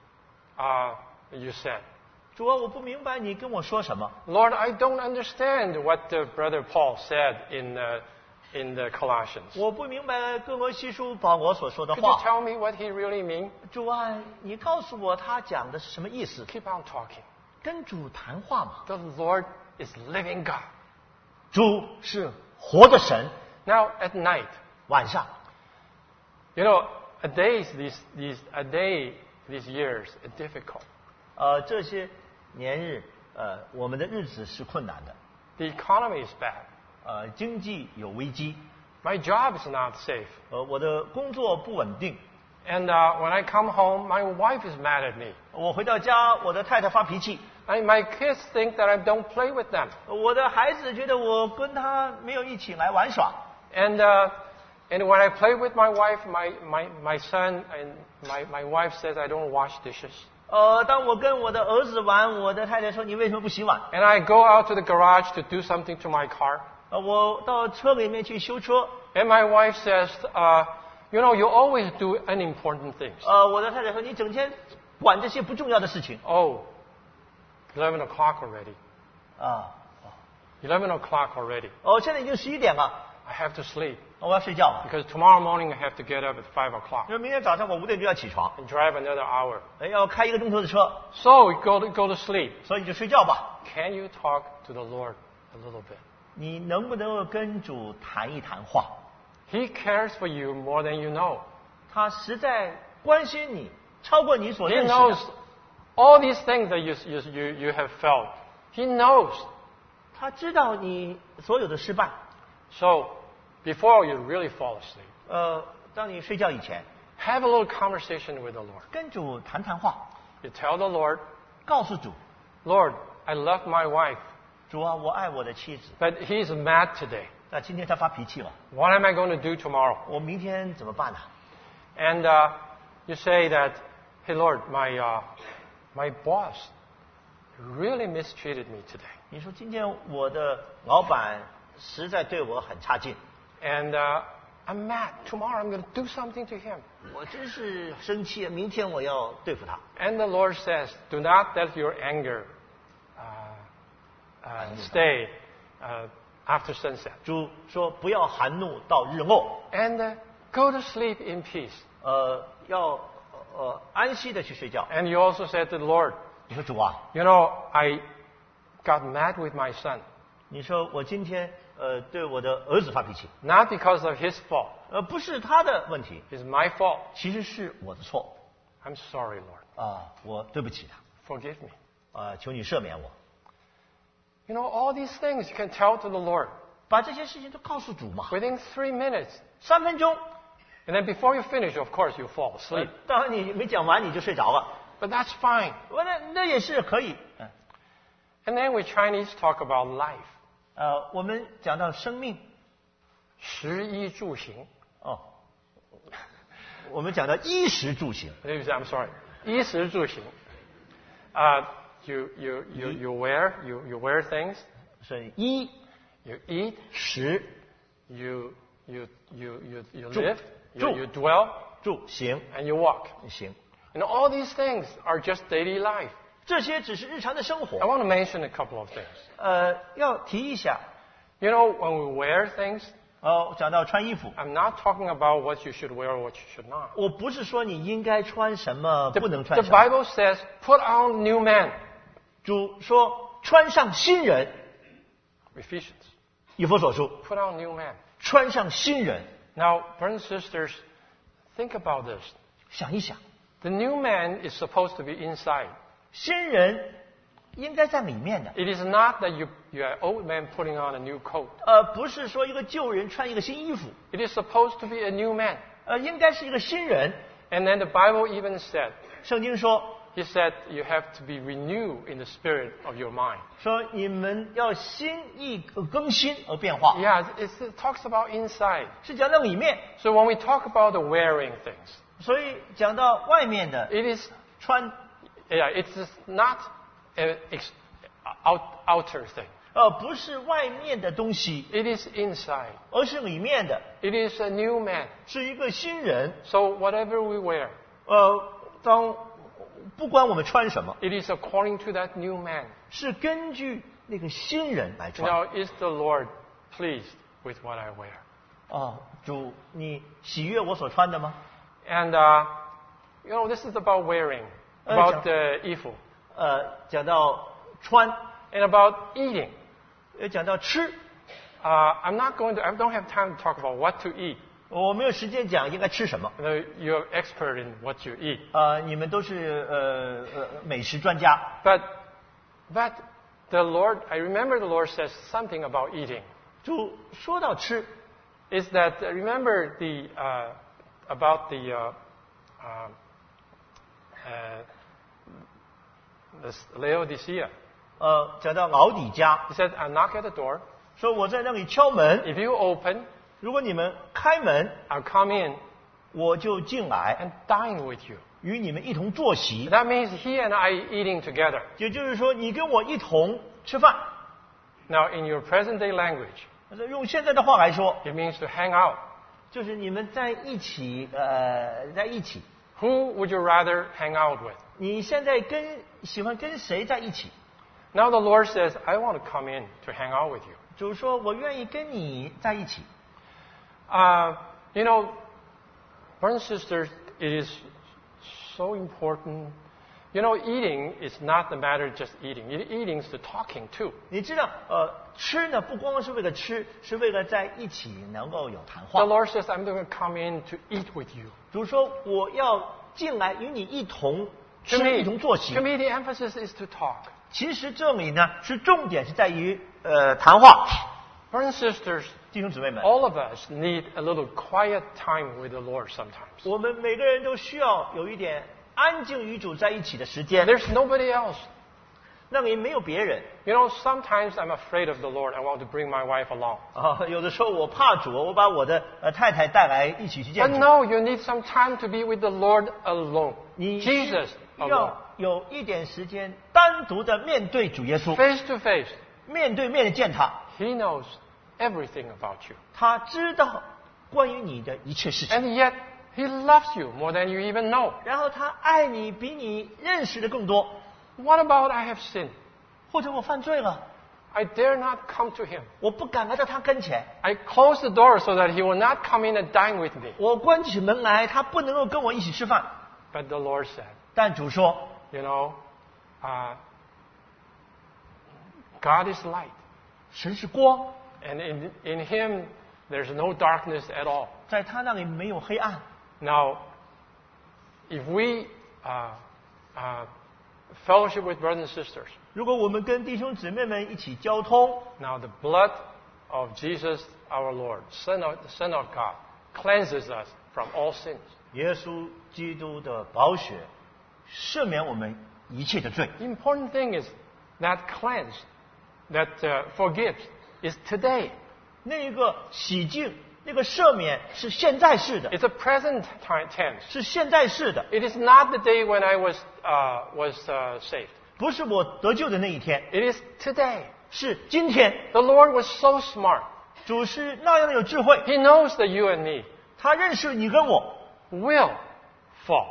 uh, you said. 主啊，我不明白你跟我说什么。 Lord, I don't understand what the brother Paul said in uh, in the Colossians. 我不明白哥罗西书保罗所说的 Could you 话。 tell me what he really means? 主啊，你告诉我他讲的是什么意思？ Keep on talking. 跟主谈话嘛。 The Lord is living God. 主是活的神。 Now at night, 晚上， you know, a days these these a day these years are difficult. 呃，这些年日，呃，我们的日子是困难的， The economy is bad. 呃，经济有危机， My job is not safe. 呃，我的工作不稳定。 And uh, when I come home, my wife is mad at me. 我回到家，我的太太发脾气， And my kids think that I don't play with them. 我的孩子觉得我跟他没有一起来玩耍。 And uh, and when I play with my wife, my, my, my son and my, my wife says I don't wash dishes. 呃，当我跟我的儿子玩，我的太太说你为什么不洗碗？ And I go out to the garage to do something to my car. 呃，我到车里面去修车， And my wife says, uh, you know, you always do unimportant things. 呃，我的太太说你整天管这些不重要的事情 Oh, eleven o'clock already. 啊。 eleven o'clock already. 哦，现在已经十一点了， I have to sleep 我要睡觉了。 because tomorrow morning I have to get up at five o'clock 因为明天早上我五点就要起床， and drive another hour. 哎要开一个钟头的车， So we go to, go to sleep. 所以你就睡觉吧。 Can you talk to the Lord a little bit? 你能不能够跟主谈一谈话？ He cares for you more than you know. 他实在关心你，超过你所 He 认识 knows 的。 all these things that you, you, you, you have felt. He knows. 他知道你所有的失败。 So, before you really fall asleep, 呃，当你睡觉以前， have a little conversation with the Lord. 跟主谈谈话， You tell the Lord, 告诉主， Lord, I love my wife, 主啊，我爱我的妻子， but he's mad today. 那今天他发脾气了， What am I going to do tomorrow? 我明天怎么办呢？ And uh, you say that, hey Lord, my, uh, my boss really mistreated me today. 你说今天我的老板实在对我很差劲， And uh, I'm mad. Tomorrow I'm going to do something to him. 我真是生气，明天我要对付他。 And the Lord says, do not let your anger uh, uh, stay uh, after sunset. 主说不要含怒到日落， And uh, go to sleep in peace. 呃，要呃安息的去睡觉。 And you also said to the Lord, 你说主啊， you know, I got mad with my son. 你说我今天呃对我的儿子发脾气， Not because of his fault. 呃不是他的问题， It's my fault. 其实是我的错 I'm sorry, Lord. 啊，我对不起他， Forgive me. 啊，求你赦免我。 You know, all these things you can tell to the Lord 把这些事情都告诉主嘛， within three minutes. 三分钟， And then before you finish, of course, you fall 呃 asleep. 当然你没讲完你就睡着了， But that's fine. 我那那也是可以。嗯 And then we Chinese talk about life. 呃，我们讲到生命食衣住行。 哦，我们讲到衣食住行， I'm sorry. 衣食住行. Uh, you, you, you, you wear, you, you wear things. 是衣 You eat. 食 You, you, you, you, you 住 live. You, 住 you dwell. 住行 And you walk. 行， And all these things are just daily life. 这些只是日常的生 I 活。 want to mention a couple of things. 呃，要提一下， You know, when we wear things, 呃，讲到穿衣服， I'm not talking about what you should wear or what you should not. 我不是说你应该穿什么， The, 不能 the 穿什么。 Bible says, put on new man. 主说穿上新人， Ephesians. 以弗所书 Put on new man. 穿上新人。 Now, brothers and sisters, think about this. 想一想， The new man is supposed to be inside. 新人应该在里面的， It is not that you, you're an old man putting on a new coat. 呃，不是说一个旧人穿一个新衣服， It is supposed to be a new man. 呃，应该是一个新人。 And then the Bible even said, 圣经说 He said, you have to be renewed in the spirit of your mind. 说你们要心意更新而变化， Yeah, it's, it talks about inside. 是讲到里面， So when we talk about the wearing things, 所以讲到外面的 it is, 穿， yeah, it is not an ex, out, outer thing. 呃，不是外面的东西， It is inside. 而是里面的， It is a new man. 是一个新人。 So whatever we wear, 呃，当不管我们穿什么， it is according to that new man. 是根据那个新人来 You 穿。 know, is the Lord pleased with what I wear? 哦，主，你喜悦我所穿的吗？ And, uh, you know, this is about wearing, Uh, about John. the evil, 呃，讲到穿， and about eating. 呃，讲到吃， Uh, I'm not going to, I don't have time to talk about what to eat. 我没有时间讲应该吃什么。 You know, you're expert in what you eat. 呃，你们都是呃呃美食专家。 But, but the Lord, I remember the Lord says something about eating. 主说到吃， Is that, uh, remember the, uh, about the, uh, uh, uh, the Laodicea. 呃，讲到老底家， He said, I knock at the door. 说我在那里敲门， If you open, 如果你们开门， I'll come in 我就进来， and dine with you. 与你们一同坐席。 That means he and I eating together. 也就是说，你跟我一同吃饭。 Now, in your present day language, 用现在的话来说， it means to hang out. 就是你们在一起，呃，在一起。 Who would you rather hang out with? 你现在跟喜欢跟谁在一起？ Now the Lord says, I want to come in to hang out with you. 主说：“我愿意跟你在一起。 Uh, you know, brothers and sisters, it is so important. You know, eating is not the matter of just eating. Eating is the talking too. ” 你知道，呃，吃呢不光是为了吃，是为了在一起能够有谈话 The。Lord says, I'm going to come in to eat with you. 主说：“我要进来与你一同 To 吃， me, 一同坐席 to。me, the emphasis is to talk. 其实这里呢是重点是在于呃谈话。 Brothers and sisters, 弟兄姊妹们， all of us need a little quiet time with the Lord sometimes. 我们每个人都需要有一点安静与主在一起的时间。 There's nobody else. 那里没有别人 You know, sometimes I'm afraid of the Lord. I want to bring my wife along. 啊。有的时候我怕主，我把我的呃太太带来一起去 But 见主。 no, you need some time to be with the Lord alone. 你 Jesus 需 alone. 要有一点时间单独的面对主耶稣， Face to face. 面对面的见他， He knows everything about you. 他知道关于你的一切事情， And yet, He loves you more than you even know. 然后他爱你比你认识的更多。 What about I have sinned? 或者我犯罪了， I dare not come to Him. 我不敢来到他跟前， I close the door so that He will not come in and dine with me. 我关起门来，他不能够跟我一起吃饭。 But the Lord said, 但主说， you know, uh, God is light. 神是光， And in, in Him, there's no darkness at all. 在他那里没有黑暗。 Now, if we uh, uh, fellowship with brothers and sisters, 如果我们跟弟兄姊妹们一起交通， now the blood of Jesus our Lord, Son of, the Son of God, cleanses us from all sins. 耶稣基督的宝血赦免我们一切的罪。 The important thing is that cleanse, that uh, forgives, is today. 那个洗净，那个赦免是现在式的， It's a present time tense. 是现在式的， It is not the day when I was uh, was uh, saved. 不是我得救的那一天， It is today. 是今天。 The Lord was so smart. 主是那样的有智慧， He knows that you and me 他认识你跟我。 will fall,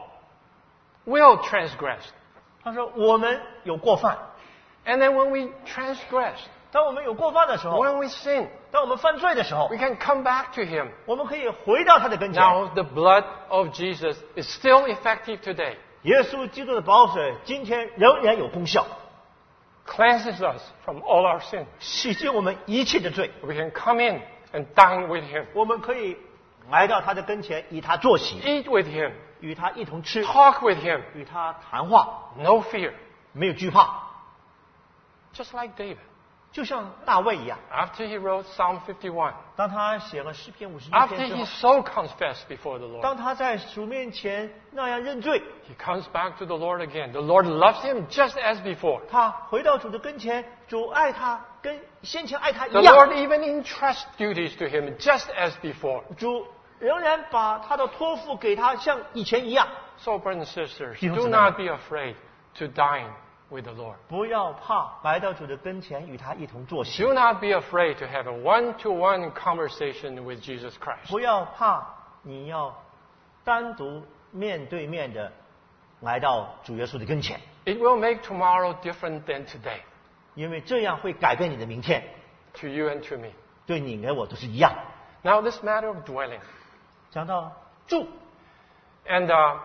will transgress. 他说我们有过犯， And then when we transgress, 当我们有过犯的时候， when we sin, 当我们犯罪的时候 we，can come back to Him. 我们可以回到他的跟前。 Now, the blood of Jesus is still effective today. 耶稣基督的宝血今天仍然有功效， Cleanses us from all our sin. 洗净我们一切的罪。 We can come in and dine with Him, 我们可以来到他的跟前，与他坐席， eat with Him, 与他一同吃， talk with Him. 与他谈话， No fear. 没有惧怕， Just like David. 就像大卫一样。 After he wrote Psalm fifty-one, 当他写了诗篇五十一 after 篇之 he 后， so confessed before the Lord, 当他在主面前那样认罪， he comes back to the Lord again. The Lord loves him just as before. 他回到主的跟前，主爱他，跟先前爱他一 The 样。 Lord even entrusts duties to him just as before. 主仍然把他的托付给他，像以前一样。 So, brothers and sisters, 弟兄姊 do 妹 not be afraid to dine with the Lord. 不要怕来到主的跟前，与他一同坐席。 Do not be afraid to have a one-to-one conversation with Jesus Christ. 不要怕，你要单独面对面的来到主耶稣的跟前， It will make tomorrow different than today, 因为这样会改变你的明天， to you and to me. 对你跟我都是一样。 Now, this matter of dwelling. 讲到住， And uh,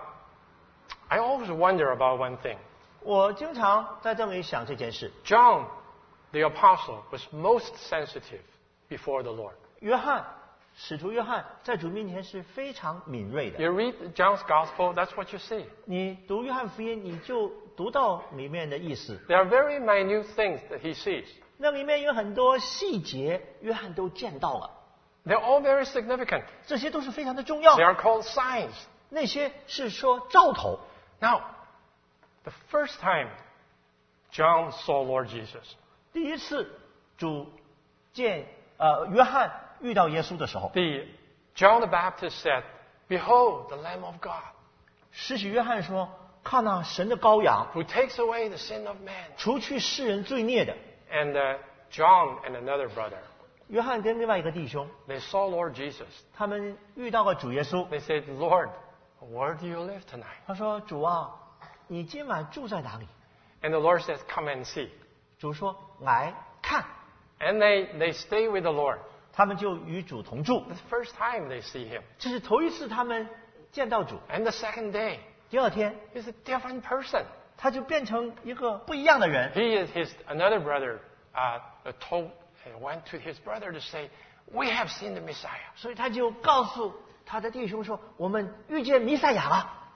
I always wonder about one thing. 我经常在这里想这件事。 John, the apostle, was most sensitive before the Lord. 约翰，使徒约翰在主面前是非常敏锐的。 You read John's gospel, that's what you see. 你读约翰福音，你就读到里面的意思。 There are very minute things that he sees. 那里面有很多细节，约翰都见到了， They're all very significant. 这些都是非常的重要 They。are called signs. 那些是说兆头。 Now, the first time John saw Lord Jesus, 第一次主见呃约翰遇到耶稣的时候， the John the Baptist said, "Behold, the Lamb of God, 施洗约翰说：“看那神的羔羊， who takes away the sin of man." 除去世人罪孽的。 And uh, John and another brother, ” 约翰跟另外一个弟兄， they saw Lord Jesus. 他们遇到了主耶稣。 They said, "Lord, where do you live tonight?" 他说：“主啊，你今晚住在哪里 And the Lord says, "Come and see." ？” 主说：“来看。 And they, they stay with the Lord. ” 他们就与主同住。 The first time they see him. 这是头一次他们见到主。 And the second day, 第二天， he's a different person. 他就变成一个不一样的人。 He is his another brother uh, told uh, went to his brother to say, "We have seen the Messiah." 所以他就告诉他的弟兄说：“我们遇见弥赛亚了。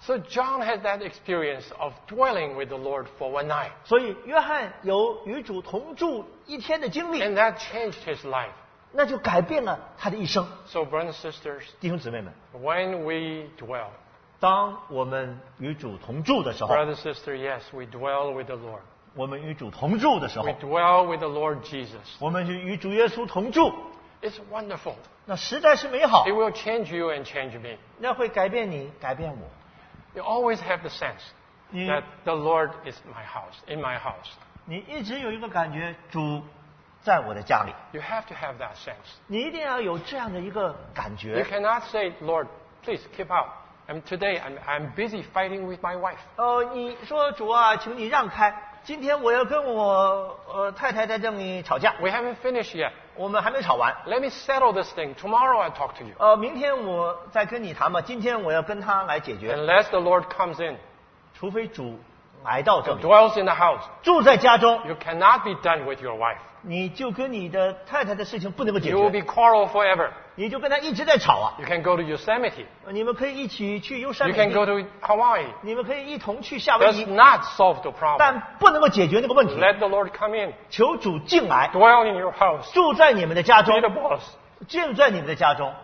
So John had that experience of dwelling with the Lord for one night. 所以约翰有与主同住一天的经历， And that changed his life. 那就改变了他的一生。 So brothers and sisters, 弟兄姊妹们， when we dwell, 当我们与主同住的时候， brother and sister, yes, we dwell with the Lord. 我们与主同住的时候 We，dwell with the Lord Jesus. 我们就与主耶稣同住， It's wonderful. 那实在是美好 It，will change you and change me. 那会改变你，改变我。 You always have the sense 你 that the Lord is my house, in my house. 你一直有一个感觉，主在我的家里， You have to have that sense. 你一定要有这样的一个感 You 觉。 cannot say, Lord, please keep out. And today I'm, I'm busy fighting with my wife. 呃，你说主啊，请你让开，今天我要跟我呃太太在这里吵架， We haven't finished yet. 我们还没吵完。 Let me settle this thing. Tomorrow I'll talk to you. 呃，明天我再跟你谈吧，今天我要跟他来解决。 Unless the Lord comes in 除非主来到这 and 里， dwells in the house, 住在家中， you cannot be done with your wife. 你就跟你的太太的事情不能够解 You will 决， be quarrel forever. 你就跟他一直在吵啊。 You can go to Yosemite. 你们可以一起去优山 You 美 can go 地， to Hawaii. 你们可以一同去夏威 Does 夷， not solve the problem. 但不能够解决那个问题。 Let the Lord come in. 求主进来， Dwell in your house. 住在你们的家 Be 中， the boss. 住在你们的家中，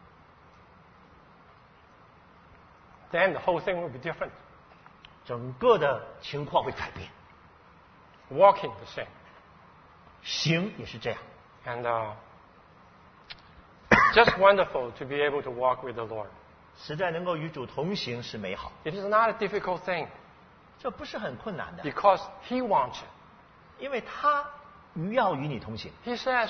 Then the whole thing will be different. 整个的情况会改变。 Walking the same. 行也是这样， And uh, just wonderful to be able to walk with the Lord. 实在能够与主同行是美好， It is not a difficult thing 这不是很困难的， because He wants it. 因为他要与你同行。 He says,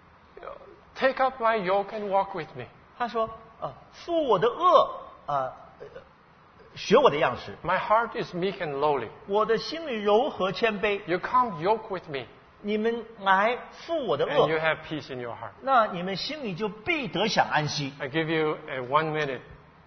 take up my yoke and walk with me. 他说：“呃，负我的恶，呃，呃学我的样式。 My heart is meek and lowly. 我的心里柔和谦卑。 You come yoke with me 你们来负我的 and you 恶， have peace in your heart. 那你们心里就必得享安息。 I give you a one minute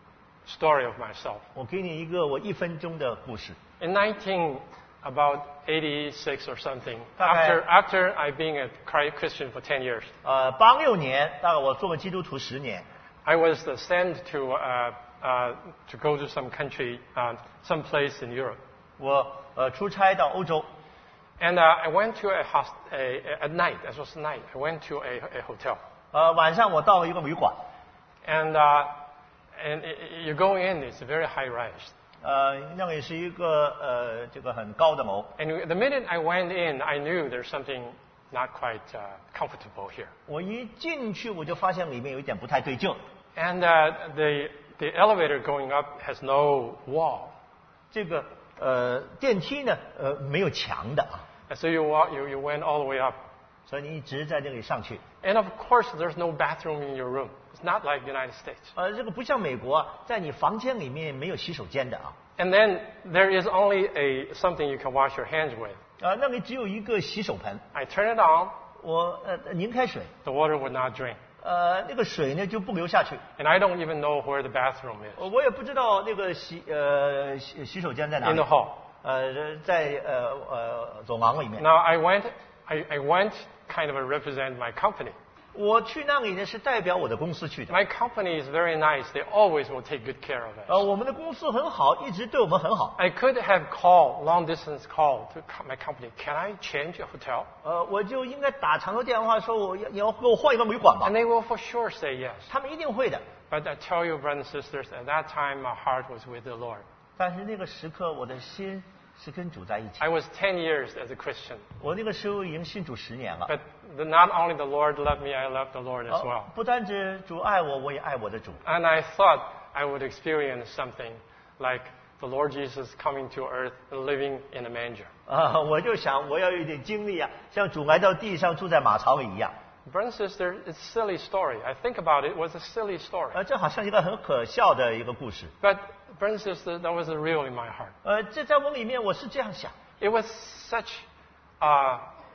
story of myself. 我给你一个我一分钟的故事。 In nineteen, about eighty-six or something, Okay. after, after I being a Christian for ten years, 呃，八六年，大概我做过基督徒十年， I was uh, sent to, uh, uh, to go to some country, uh, some place in Europe. 我呃出差到欧洲， And uh, I went to a, host- a, a at night, it was night, I went to a, a hotel. 呃，晚上我到了一个旅馆， And, uh, and i- i- you go in, it's very high rise. 呃，那个也是一个呃这个很高的楼。 And the minute I went in, I knew there's something not quite uh, comfortable here. 我一进去我就发现里面有一点不太对劲。 And uh, the, the elevator going up has no wall. 这个呃电梯呢呃没有墙的啊， And so you, walk, you, you went all the way up. 所以你一直在这里上去。 And of course, there's no bathroom in your room. It's not like the United States. 呃，这个不像美国啊，在你房间里面没有洗手间的啊， And then there is only a, something you can wash your hands with. 啊，那里只有一个洗手盆。 I turn it on, 我呃拧开水， the water would not drain. 呃那个水呢就不流下去。 And I don't even know where the bathroom is 呃我也不知道那个洗呃洗洗手间在哪 in 里 the。hall. 呃，在呃呃走廊里面。 Now I went, I, I went kind of to represent my company. 我去那里呢是代表我的公司去的。 My company is very nice. They always will take good care of 呃， us. 我们的公司很好，一直对我们很好。 I could have called, long distance call to co- my company. Can I change a hotel? 呃，我就应该打长途电话说我要你要给我换一个旅馆吧 And。they will for sure say yes. 他们一定会的。 But I tell you, brothers and sisters, at that time my heart was with the Lord. 但是那个时刻，我的心是跟主在一起 I。was ten years as a Christian. 我那个时候已经信主十年了。 But the, not only the Lord loved me, I loved the Lord as 呃 well. 不单指主爱我，我也爱我的主。 And I thought I would experience something like the Lord Jesus coming to earth and living in a manger. 啊、我就想我要有一点经历啊，像主来到地上住在马槽里一样。 Brothers and sisters, it's a silly story. I think about it, it was a silly story. 呃，这好像一个很可笑的一个故事。 But brothers and sisters, that was real in my heart. 呃，这在我里面我是这样想。 It was such a,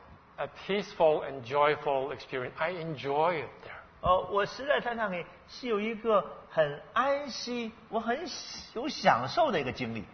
a peaceful and joyful experience. I enjoy it there. 呃，我实在在那里是有一个很安息，我很喜有享受的一个经历。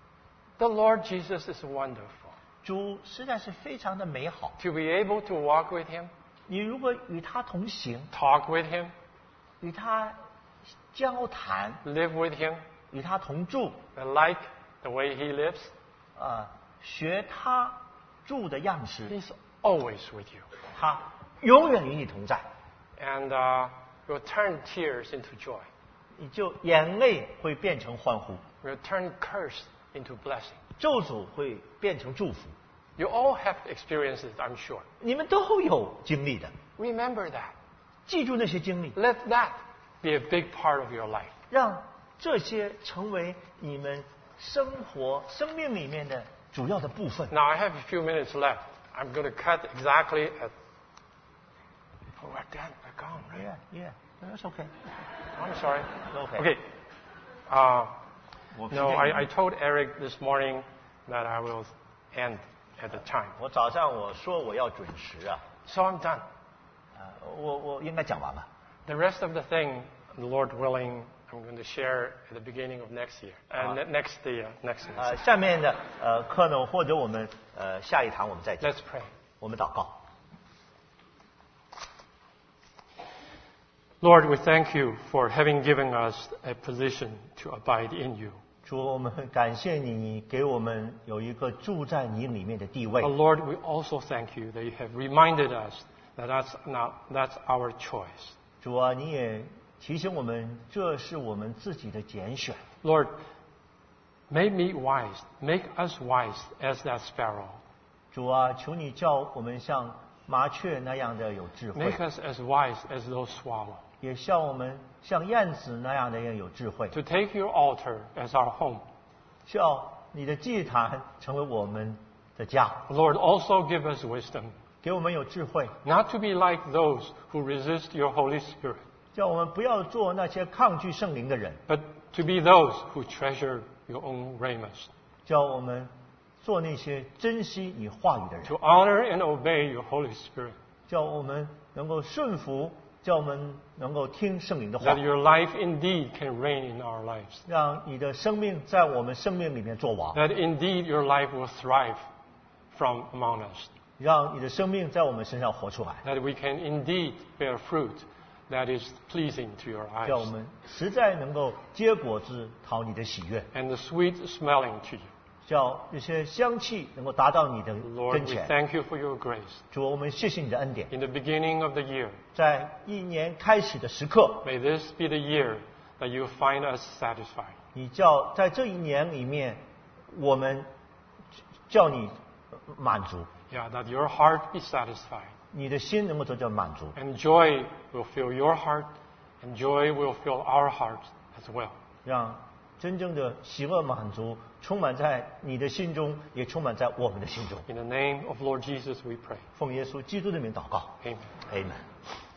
The Lord Jesus is wonderful. 主实在是非常的美好。 To be able to walk with Him, 你如果与他同行， talk with Him, 与他交谈， live with Him, 与他同住， and like the way He lives, 啊、学他住的样式， He's always with you. 他永远与你同在， And uh, you'll turn tears into joy. 你就眼泪会变成欢呼， You'll turn curse into blessing. 咒诅会变成祝福。 You all have experiences, I'm sure. 你们都有经历的， Remember that. 记住那些经历， Let that be a big part of your life. 让这些成为你们生活、生命里面的主要的部分。 Now I have a few minutes left. I'm going to cut exactly at. Oh, we're done. We're gone, right? Yeah, yeah, that's okay. I'm sorry. Okay. Okay. Uh, 我 no, I, I told Eric this morning that I will end at the time. 我早上我说我要准时啊， So I'm done. 啊，我我应该讲完了。 The rest of the thing, the Lord willing, I'm going to share at the beginning of next year. Uh, ne- next year, next year. 呃，下面的呃课呢，或者我们呃下一堂我们再讲。 Let's pray. 我们祷告。 Lord, we thank you for having given us a position to abide in you. 主，我们很感谢你，你给我们有一个住在你里面的地位 But。Lord, we also thank you that you have reminded us that that's, not, that's our choice. 主啊，你也提醒我们，这是我们自己的拣选。 Lord, make me wise, make us wise as that sparrow. 主啊，求你叫我们像麻雀那样的有智慧， Make us as wise as those swallow. 也像我们像燕子那样的人有智慧， To take your altar as our home. 叫你的祭坛成为我们的家， Lord, also give us wisdom, 给我们有智慧， not to be like those who resist your Holy Spirit, 叫我们不要做那些抗拒圣灵的人， but to be those who treasure your own rhemas, 叫我们做那些珍惜你话语的人， to honor and obey your Holy Spirit, 叫我们能够顺服，叫我们能够听圣灵的话 that，your life indeed can reign in our lives, 让你的生命在我们生命里面做王， that indeed your life will thrive from among us, 让你的生命在我们身上活出来， that we can indeed bear fruit that is pleasing to your 叫我 eyes 们实在能够结果子讨你的喜悦， and the sweet smelling to you. 叫这些香气能够达到你的 Lord, 跟 we 前。 thank you for your grace. 主，我们谢谢你的恩典， In the beginning of the year, 在一年开始的时刻， may this be the year that you find us satisfied. 你叫在这一年里面，我们叫你满足， Yeah, that your heart be satisfied. 你的心能够得到满足， And joy will fill your heart, and joy will fill our hearts as well. 让真正的喜乐满足充满在你的心中，也充满在我们的心中。 In the name of Lord Jesus, we pray. 奉耶稣基督的名祷告 Amen. ，Amen。